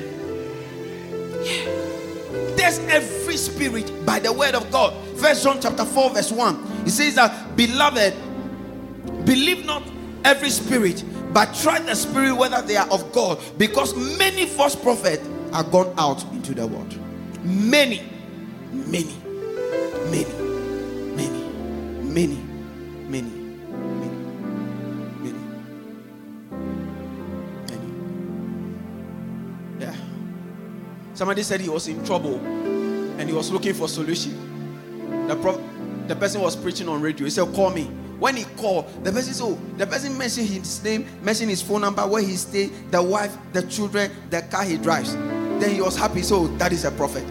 Yeah. There's every spirit by the word of God. First John chapter four verse one. It says that, beloved, believe not every spirit, but try the spirit whether they are of God, because many false prophets are gone out into the world. Many, many, many, many, many, many, many, many, many. Yeah. Somebody said he was in trouble and he was looking for solution. The prof- the person was preaching on radio. He said, call me. When he called, the person said, oh, the person mentioned his name, mentioned his phone number, where he stayed, the wife, the children, the car he drives. Then he was happy. So that is a prophet.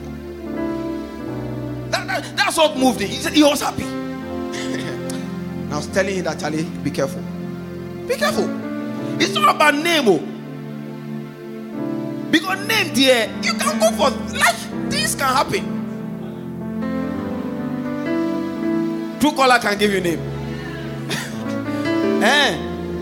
That, that, that's what moved him. He said he was happy. And I was telling him that, Charlie, be careful. Be careful. It's not about name. Oh. Because name there, you can go for like this can happen. True caller can give you name. Eh?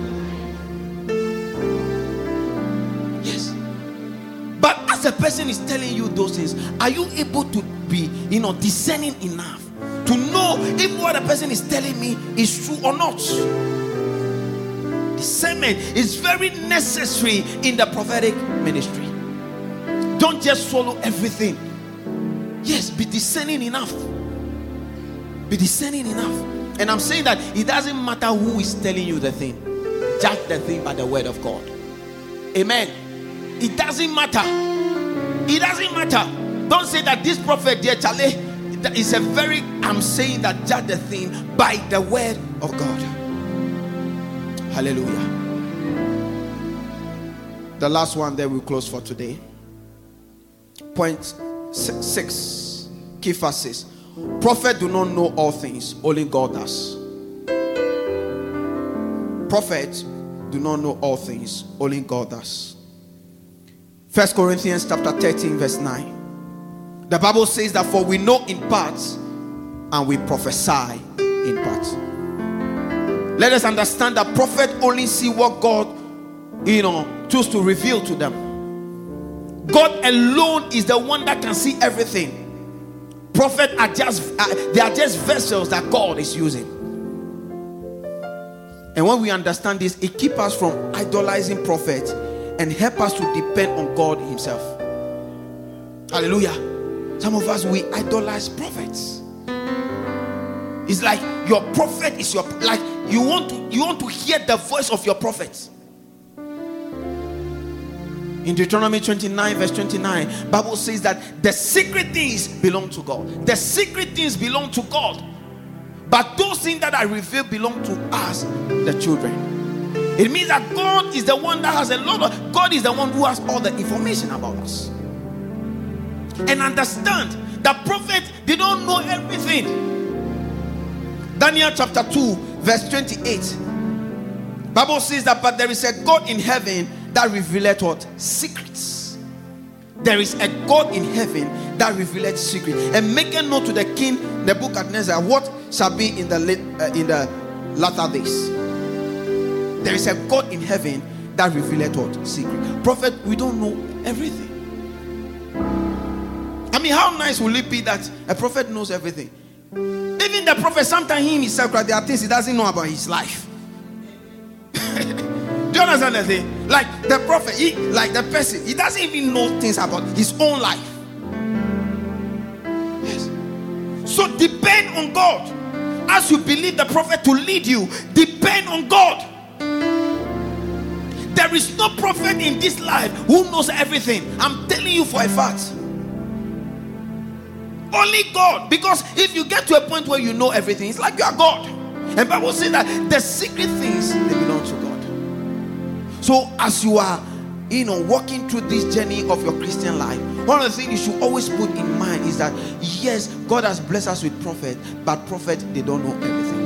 Yes. But as a person is telling you those things, are you able to be, you know, discerning enough to know if what a person is telling me is true or not? Discernment is very necessary in the prophetic ministry. Don't just swallow everything. Yes, be discerning enough. Be discerning enough. And I'm saying that it doesn't matter who is telling you the thing. Judge the thing by the word of God. Amen. It doesn't matter. It doesn't matter. Don't say that this prophet, dear Charlie, is a very, I'm saying that judge the thing by the word of God. Hallelujah. The last one that we'll close for today. Point six. Key verses. Prophet do not know all things, only God does. Prophet do not know all things, only God does. First Corinthians chapter thirteen verse nine. The Bible says that for we know in parts and we prophesy in parts. Let us understand that prophet only see what God, you know, choose to reveal to them. God alone is the one that can see everything. Prophets are just uh, they are just vessels that God is using. And when we understand this, it keeps us from idolizing prophets and help us to depend on God Himself. Hallelujah. Some of us, we idolize prophets. It's like your prophet is your, like you want to you want to hear the voice of your prophet. In Deuteronomy twenty-nine verse twenty-nine, Bible says that the secret things belong to God. The secret things belong to God. But those things that are revealed belong to us, the children. It means that God is the one that has a lot of, God is the one who has all the information about us. And understand that prophet, they don't know everything. Daniel chapter two verse twenty-eight. Bible says that, but there is a God in heaven that revealeth what? Secrets. There is a God in heaven that revealeth secrets, and maketh known to the king Nebuchadnezzar what shall be in the uh, in the latter days. There is a God in heaven that revealeth what? Secret. Prophet, we don't know everything. I mean, how nice will it be that a prophet knows everything? Even the prophet, sometimes he himself, there are things he doesn't know about his life. Do you understand the thing? Like the prophet, he, like the person, he doesn't even know things about his own life. Yes. So depend on God. As you believe the prophet to lead you, depend on God. There is no prophet in this life who knows everything. I'm telling you for a fact. Only God. Because if you get to a point where you know everything, it's like you are God. And Bible says that the secret things, they belong to God. So as you are you know, walking through this journey of your Christian life, one of the things you should always put in mind is that yes, God has blessed us with prophet, but prophet, they don't know everything.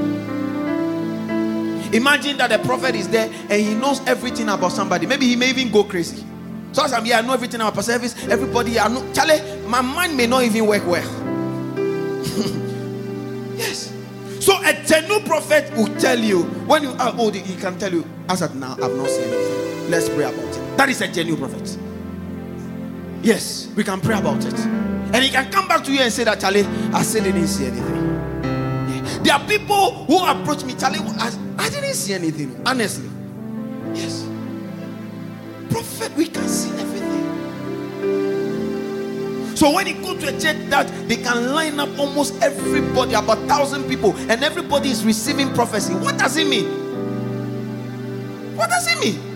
Imagine that the prophet is there and he knows everything about somebody. Maybe he may even go crazy. So as I'm here, I know everything about service. Everybody, I know. Charlie, my mind may not even work well. Yes. So a genuine prophet will tell you when you are old, he can tell you, as of now, I've not seen anything. Let's pray about it. That is a genuine prophet. Yes, we can pray about it. And he can come back to you and say that, Charlie, I still didn't see anything. Yeah. There are people who approach me, Charlie, I, I didn't see anything, honestly. Yes. Prophet, we can see everything. So when you go to a church that they can line up almost everybody, about a thousand people, and everybody is receiving prophecy, what does it mean? What does it mean?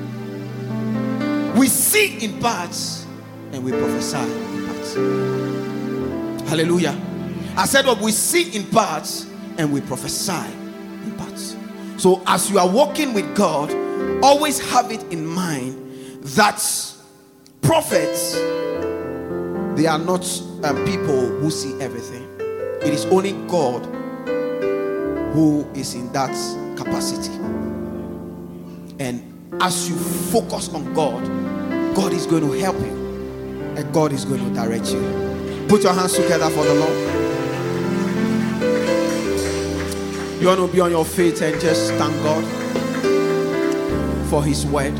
We see in parts and we prophesy in parts. Hallelujah. I said what we see in parts and we prophesy in parts. So as you are walking with God, always have it in mind that prophets, they are not um, people who see everything. It is only God who is in that capacity. And as you focus on God, God is going to help you and God is going to direct you. Put your hands together for the Lord. You want to be on your feet and just thank God for His word.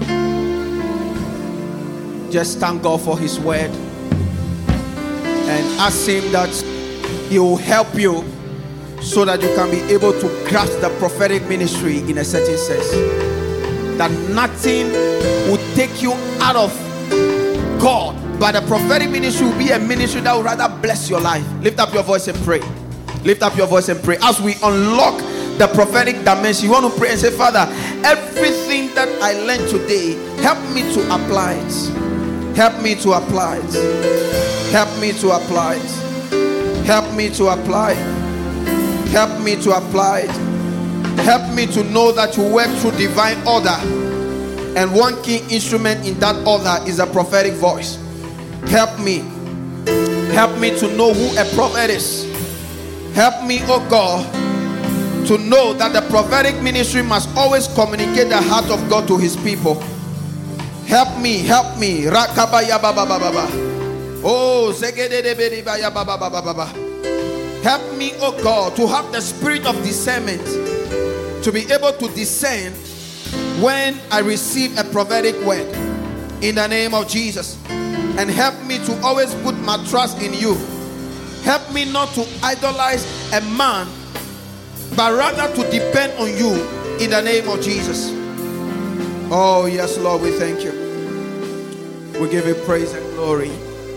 Just thank God for His word and ask Him that He will help you so that you can be able to grasp the prophetic ministry in a certain sense. That nothing will take you out of God, but the prophetic ministry will be a ministry that will rather bless your life. Lift up your voice and pray. Lift up your voice and pray. As we unlock the prophetic dimension, you want to pray and say, Father, everything that I learned today, help me to apply it. Help me to apply it. Help me to apply it. Help me to apply it. Help me to apply it. Help me to know that you work through divine order. And one key instrument in that order is a prophetic voice. Help me. Help me to know who a prophet is. Help me, oh God, to know that the prophetic ministry must always communicate the heart of God to His people. Help me, help me. Rakabaya baba baba. Oh, zegedebedibaya baba baba baba. Help me, oh God, to have the spirit of discernment, to be able to discern when I receive a prophetic word in the name of Jesus. And help me to always put my trust in you. Help me not to idolize a man, but rather to depend on you in the name of Jesus. Oh yes, Lord, we thank you. We give you praise and glory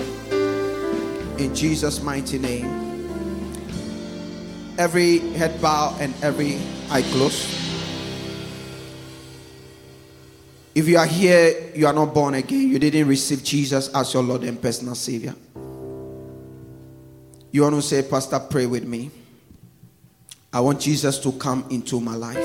in Jesus' mighty name. Every head bow and every eye closed. If you are here, you are not born again, you didn't receive Jesus as your Lord and personal Savior, you want to say, Pastor, pray with me. I want Jesus to come into my life.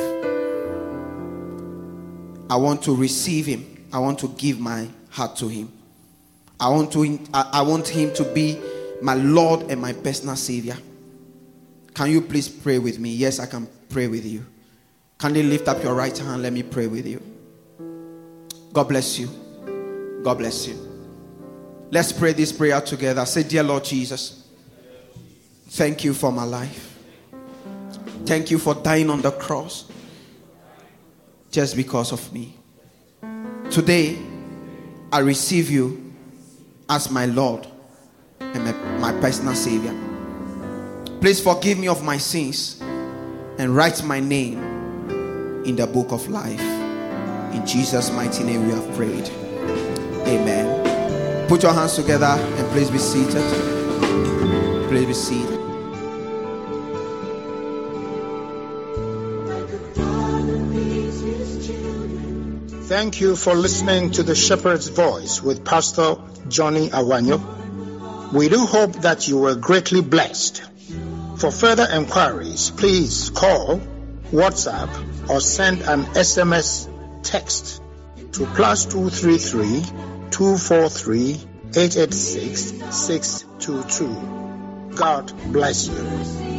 I want to receive Him. I want to give my heart to Him. I want to. I, I want Him to be my Lord and my personal Savior. Can you please pray with me? Yes, I can pray with you. Can you lift up your right hand? Let me pray with you. God bless you. God bless you. Let's pray this prayer together. Say, dear Lord Jesus, thank you for my life. Thank you for dying on the cross just because of me. Today, I receive you as my Lord and my, my personal Savior. Please forgive me of my sins and write my name in the book of life. In Jesus' mighty name we have prayed. Amen. Put your hands together and please be seated. Please be seated. Thank you for listening to The Shepherd's Voice with Pastor Johnny Awanyo. We do hope that you were greatly blessed. For further enquiries, please call, WhatsApp, or send an S M S text to plus two three three, two four three, eight eight six, six two two. God bless you.